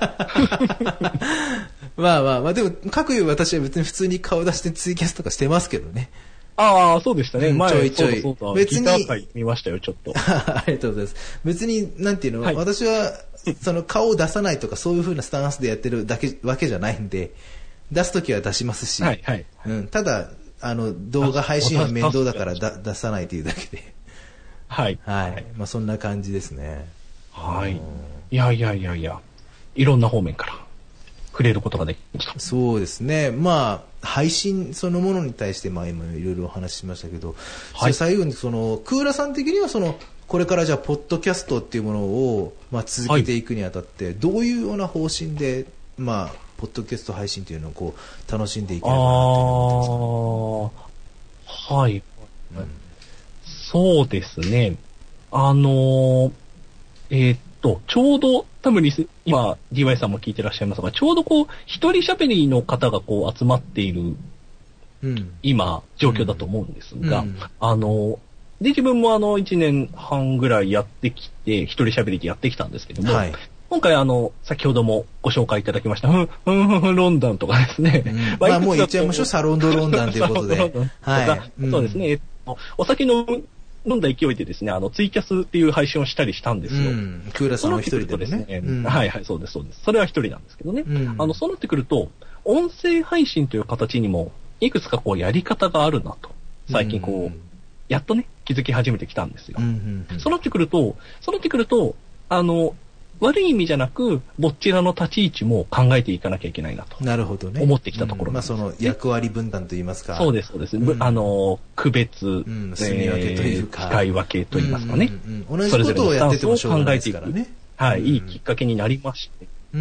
まあまあまあ、でも、各いう私は別に普通に顔出してツイキャスとかしてますけどね。 ああ、そうでしたね。うん、前、 ちょいちょい。 そうそう別に。ギター会見ましたよ、ちょっと。 ありがとうございます。別に、なんていうの、はい、私は、その顔を出さないとかそういう風なスタンスでやってるだけ、わけじゃないんで、出すときは出しますし、はいはいうん、ただあの動画配信は面倒だからだ出さないというだけで、 はいはい、まあそんな感じですね。 はい。いやいやいやいや、いろんな方面から触れることができました。 そうですね。まあ配信そのものに対してまあ今いろいろお話ししましたけど、はい、最後にそのクーラさん的にはそのこれからじゃあポッドキャストっていうものをまあ続けていくにあたって、はい、どういうような方針でまあポッドキャスト配信というのをこう楽しんでいければなと思ってますか。 はい、うん、そうですね。あのー、えー、っとちょうど多分今 ディーワイ さんも聞いてらっしゃいますが、ちょうどこう一人喋りの方がこう集まっている、うん、今状況だと思うんですが、うんうん、あのー、で自分もあのいちねんはんぐらいやってきて一人喋りでやってきたんですけども。はい今回あの、先ほどもご紹介いただきました、ふん、ふんふんふんロンダンとかですね。うん、 まあもう言っちゃいましょう、サロンドロンダンということで。 はい、そうですね、えっと。お酒の飲んだ勢いでですね、あの、ツイキャスっていう配信をしたりしたんですよ。うん、 クーラさんは一人でですね、 うん。はいはい、そうです、そうです。それは一人なんですけどね。うん、あの、そうなってくると、音声配信という形にも、いくつかこうやり方があるなと。最近こう、うん、やっとね、気づき始めてきたんですよ。うんうんうん、そうなってくると、そうなってくると、あの、悪い意味じゃなく、どちらの立ち位置も考えていかなきゃいけないなと。 なるほどね。 思ってきたところなんです、 うん、まあその役割分担といいますか。 そうです、そうです。うん、あの、区別、うん、 住み分けというか。 使い分けといいますかね。 うんうんうん、同じことをやっててもしょうがないですからね。 はい、いいきっかけになりまして。うん、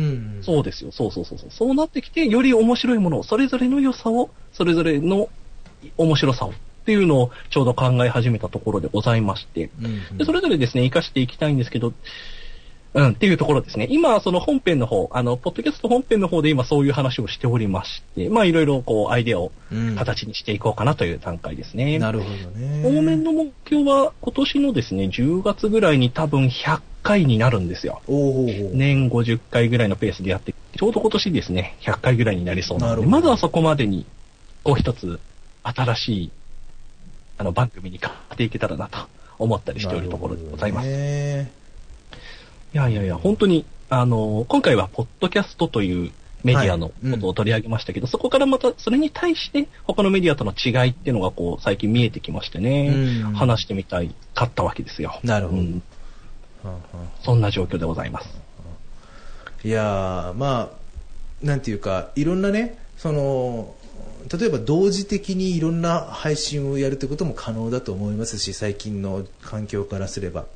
そうですよ、そうそうそうそう。そうなってきて、より面白いものを、それぞれの良さを、それぞれの面白さを、っていうのをちょうど考え始めたところでございまして。うんうん、でそれぞれですね、活かしていきたいんですけど、うん、っていうところですね。今、その本編の方、あの、ポッドキャスト本編の方で今そういう話をしておりまして、まあいろいろこう、アイデアを形にしていこうかなという段階ですね。 うん、なるほどね。 当面の目標は今年のですね、じゅうがつぐらいに多分ひゃっかいになるんですよ。おー年ごじゅっかいぐらいのペースでやって、ちょうど今年ですね、ひゃっかいぐらいになりそうなので、まずはそこまでに、こう一つ、新しい、あの、番組に変わっていけたらなと思ったりしておるところでございます。いやいやいや、本当に、あの、今回は、ポッドキャストというメディアのことを取り上げましたけど、はいうん、そこからまた、それに対して、他のメディアとの違いっていうのが、こう、最近見えてきましてね、うん、話してみたいかったわけですよ。 なるほど。うん、 そんな状況でございます。 いやー、まあ、なんていうか、いろんなね、その、例えば同時的にいろんな配信をやるということも可能だと思いますし、最近の環境からすれば。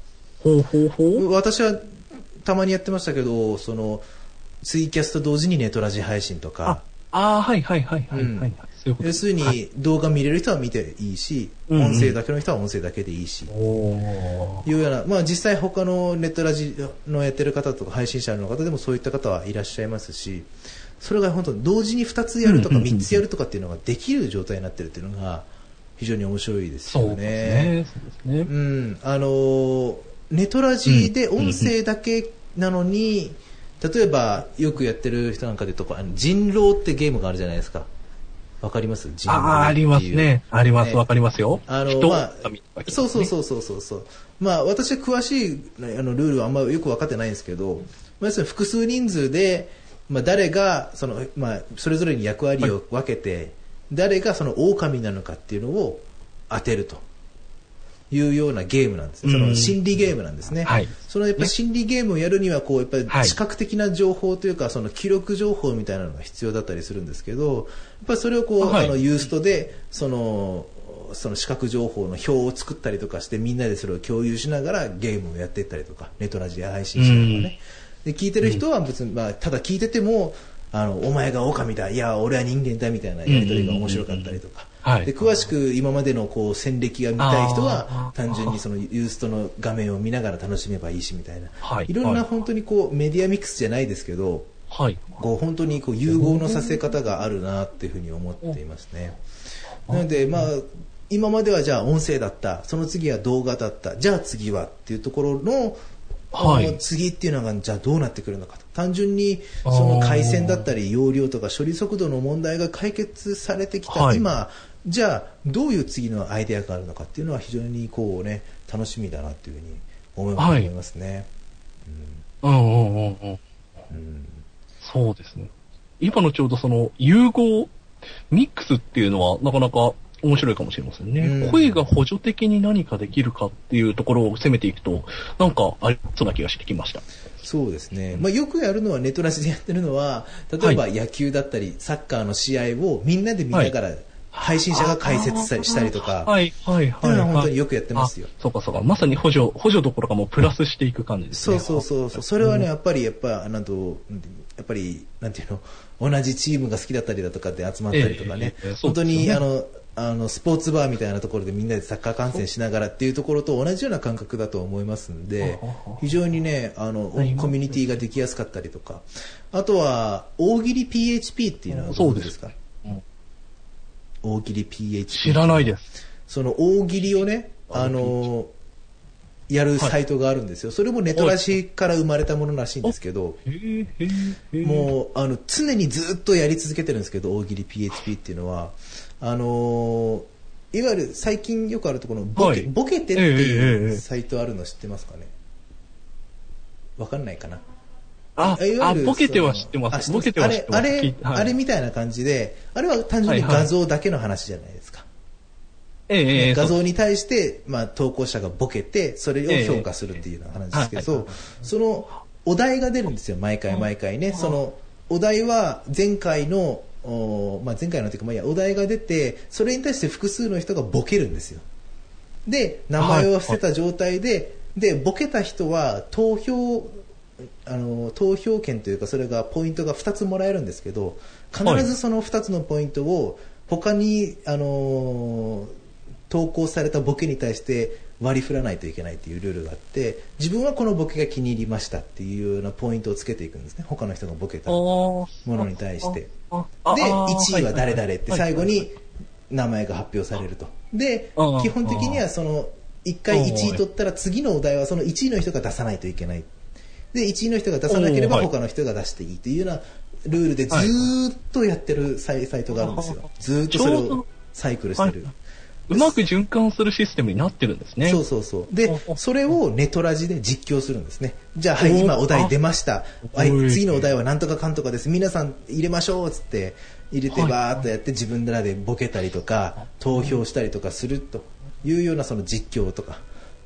ほうほうほう。 私はたまにやってましたけど、そのツイキャスと同時にネトラジ配信とか。 ああ、はいはいはいはい、はい、うん、 要するに動画見れる人は見ていいし、はい、音声だけの人は音声だけでいいし、うんうん、いうような、まあ実際他のネットラジのやってる方とか配信者の方でもそういった方はいらっしゃいますし、それが本当同時にふたつやるとかみっつやるとかっていうのができる状態になってるっていうのが非常に面白いですよね。そうですね。うん、あのネトラジで音声だけなのに、例えばよくやってる人なんかでとか、あの人狼ってゲームがあるじゃないですか。わかります？人狼。 ああ、ありますね。あります。わ、ね、かりますよ。 あの、まあ、そうそうそうそうそうそう。まあ私は詳しいあのルールはあんまりよく分かってないんですけど、まあ、複数人数で、まあ、誰がその、まあ、それぞれに役割を分けて、はい、誰がその狼なのかっていうのを当てるというようなゲームなんですね。その心理ゲームなんですね。はい、そのやっぱ心理ゲームをやるにはこうやっぱり視覚的な情報というか、その記録情報みたいなのが必要だったりするんですけど、やっぱりそれをこう、はい、あのユーストでそのその視覚情報の表を作ったりとかして、みんなでそれを共有しながらゲームをやっていったりとか、ネトラジで配信しながらね。で聞いてる人は別に、まあ、ただ聞いてても、あのお前が狼だ、いや俺は人間だみたいなやり取りが面白かったりとか、で詳しく今までのこう戦歴が見たい人は単純にそのユーストの画面を見ながら楽しめばいいしみたいな、はい、いろんな本当にこうメディアミックスじゃないですけど、はい、こう本当にこう融合のさせ方があるなっていうふうに思っていますね。なのでまあ今まではじゃあ音声だった、その次は動画だった、じゃあ次はっていうところのはい、次っていうのがじゃあどうなってくるのかと、単純にその回線だったり容量とか処理速度の問題が解決されてきた、はい、今じゃあどういう次のアイデアがあるのかっていうのは非常にこうね楽しみだなというふうに思いますね。 はい、うんうんうんうん、うん、そうですね。今のちょうどその融合ミックスっていうのはなかなか面白いかもしれませんね、うん。声が補助的に何かできるかっていうところを攻めていくと、なんかありそうな気がしてきました。 そうですね。まあ、よくやるのはネトラジでやってるのは、例えば野球だったり、はい、サッカーの試合をみんなで見ながら配信者が解説したりとか、はいはいはい、はい、本当によくやってますよ。 そうかそうか。まさに補助補助どころかもうプラスしていく感じですね。 そうそうそう。それはねやっぱりやっぱなんとやっぱりなんていうの、同じチームが好きだったりだとかで集まったりとかね、えーえー、本当に、ね、あの。あのスポーツバーみたいなところでみんなでサッカー観戦しながらっていうところと同じような感覚だと思いますんで、非常にねあのコミュニティができやすかったりとか、あとは大喜利 ピーエイチピー っていうのはどうですか？うん、大喜利 ピーエイチピー知らないです。 その大喜利をねあのやるサイトがあるんですよ。それもネトラジから生まれたものらしいんですけど、もうあの常にずっとやり続けてるんですけど、大喜利 ピーエイチピー っていうのはあのー、いわゆる最近よくあるところのボケ、はい、ボケてっていうサイトあるの知ってますかね？わかんないかな。 あ、いわゆるあボケては知ってます。ボケては知ってます。 あれ、あれ、はい、あれみたいな感じで、あれは単純に画像だけの話じゃないですか。はいはい、ね、画像に対して、まあ、投稿者がボケてそれを評価するっていうような話ですけど、そのお題が出るんですよ毎回毎回ね。そのお題は前回のおまあ、前回のというか、まあ、いやお題が出てそれに対して複数の人がボケるんですよ。で名前を伏せた状態で、はい、でボケた人は投票あの投票権というかそれがポイントがふたつもらえるんですけど、必ずそのふたつのポイントを他にあの投稿されたボケに対して割り振らないといけないというルールがあって、自分はこのボケが気に入りましたっていうようなポイントをつけていくんですね、他の人がボケたものに対して。でいちいは誰々って最後に名前が発表されると。で基本的にはそのいっかいいちい取ったら次のお題はそのいちいの人が出さないといけない。でいちいの人が出さなければ他の人が出していいというようなルールでずーっとやってるサイトがあるんですよ。ずーっとそれをサイクルしてる。 うまく循環するシステムになってるんですね。 そうそうそう。で、それをネトラジで実況するんですね。じゃあ、はい、今お題出ました。はい、次のお題はなんとかかんとかです。皆さん入れましょうっつって入れてバーっとやって自分らでボケたりとか投票したりとかするというようなその実況とか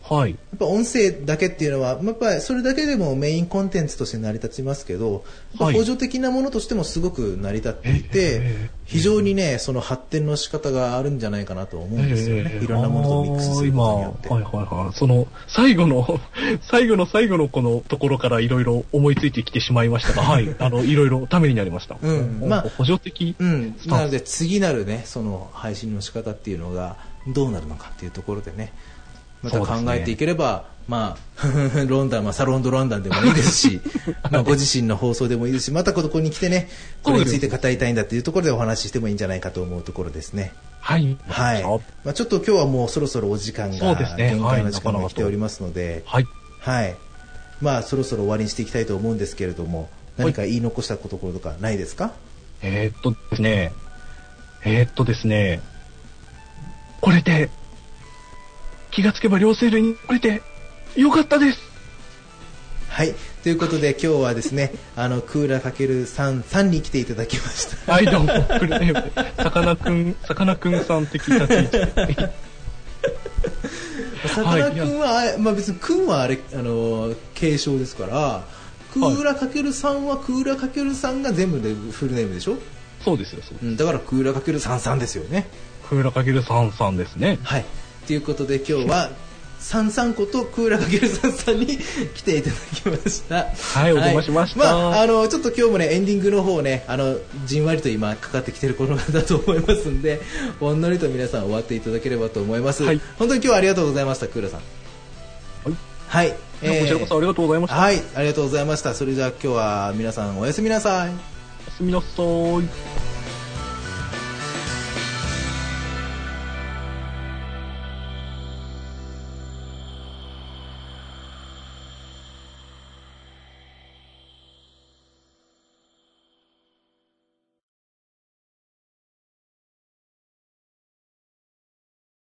はい、 やっぱ音声だけっていうのはやっぱりそれだけでもメインコンテンツとして成り立ちますけど、はい、補助的なものとしてもすごく成り立っていて、非常にねその発展の仕方があるんじゃないかなと思うんですよね。いろんなものとミックスすることによって、 はいはいはい、その最後の最後の最後のこのところからいろいろ思いついてきてしまいましたが、はい、あのいろいろためになりました。 うん、まあ補助的、 うん、なので次なるねその配信の仕方っていうのがどうなるのかっていうところでね。また考えていければ、ね、まあロンダン、まあ、サロンドロンダンでもいいですしまあご自身の放送でもいいですし、またここに来てねこれについて語りたいんだっていうところでお話ししてもいいんじゃないかと思うところですね。 はい、 はい、まあ、ちょっと今日はもうそろそろお時間が限界の時間が来ておりますので、 はい、 はい、まあそろそろ終わりにしていきたいと思うんですけれども、何か言い残したところとかないですか？ えー、っとですねえー、っとですねこれで気がつけば両生類にこれてよかったです。 はい、ということで今日はですねあのクーラーかけるさんさんに来ていただきました。 はい、どうもフルネームさかなクンさかなクンさん的立ち位置でさかなクンは、はい、まあ、別にクンはあれあの継承ですから、クーラーかけるさんはクーラーかけるさんが全部でフルネームでしょ。 そうですよ、そうです、 うん、だからクーラーかけるさんさんですよね。 クーラーかけるさんさんですね。 はい、ということで今日はさんさんことクーラーかけるさんさんに来ていただきました。 はい、お邪魔しました。 はい、まあ、あのちょっと今日もねエンディングの方ねあのじんわりと今かかってきてる頃だと思いますんで、ほんのりと皆さん終わっていただければと思います。はい、本当に今日はありがとうございました。クーラーさん。 はい、 はい、 えー、こちらこそありがとうございました。 はい、ありがとうございました。それじゃあ今日は皆さんおやすみなさい。 おやすみなさい。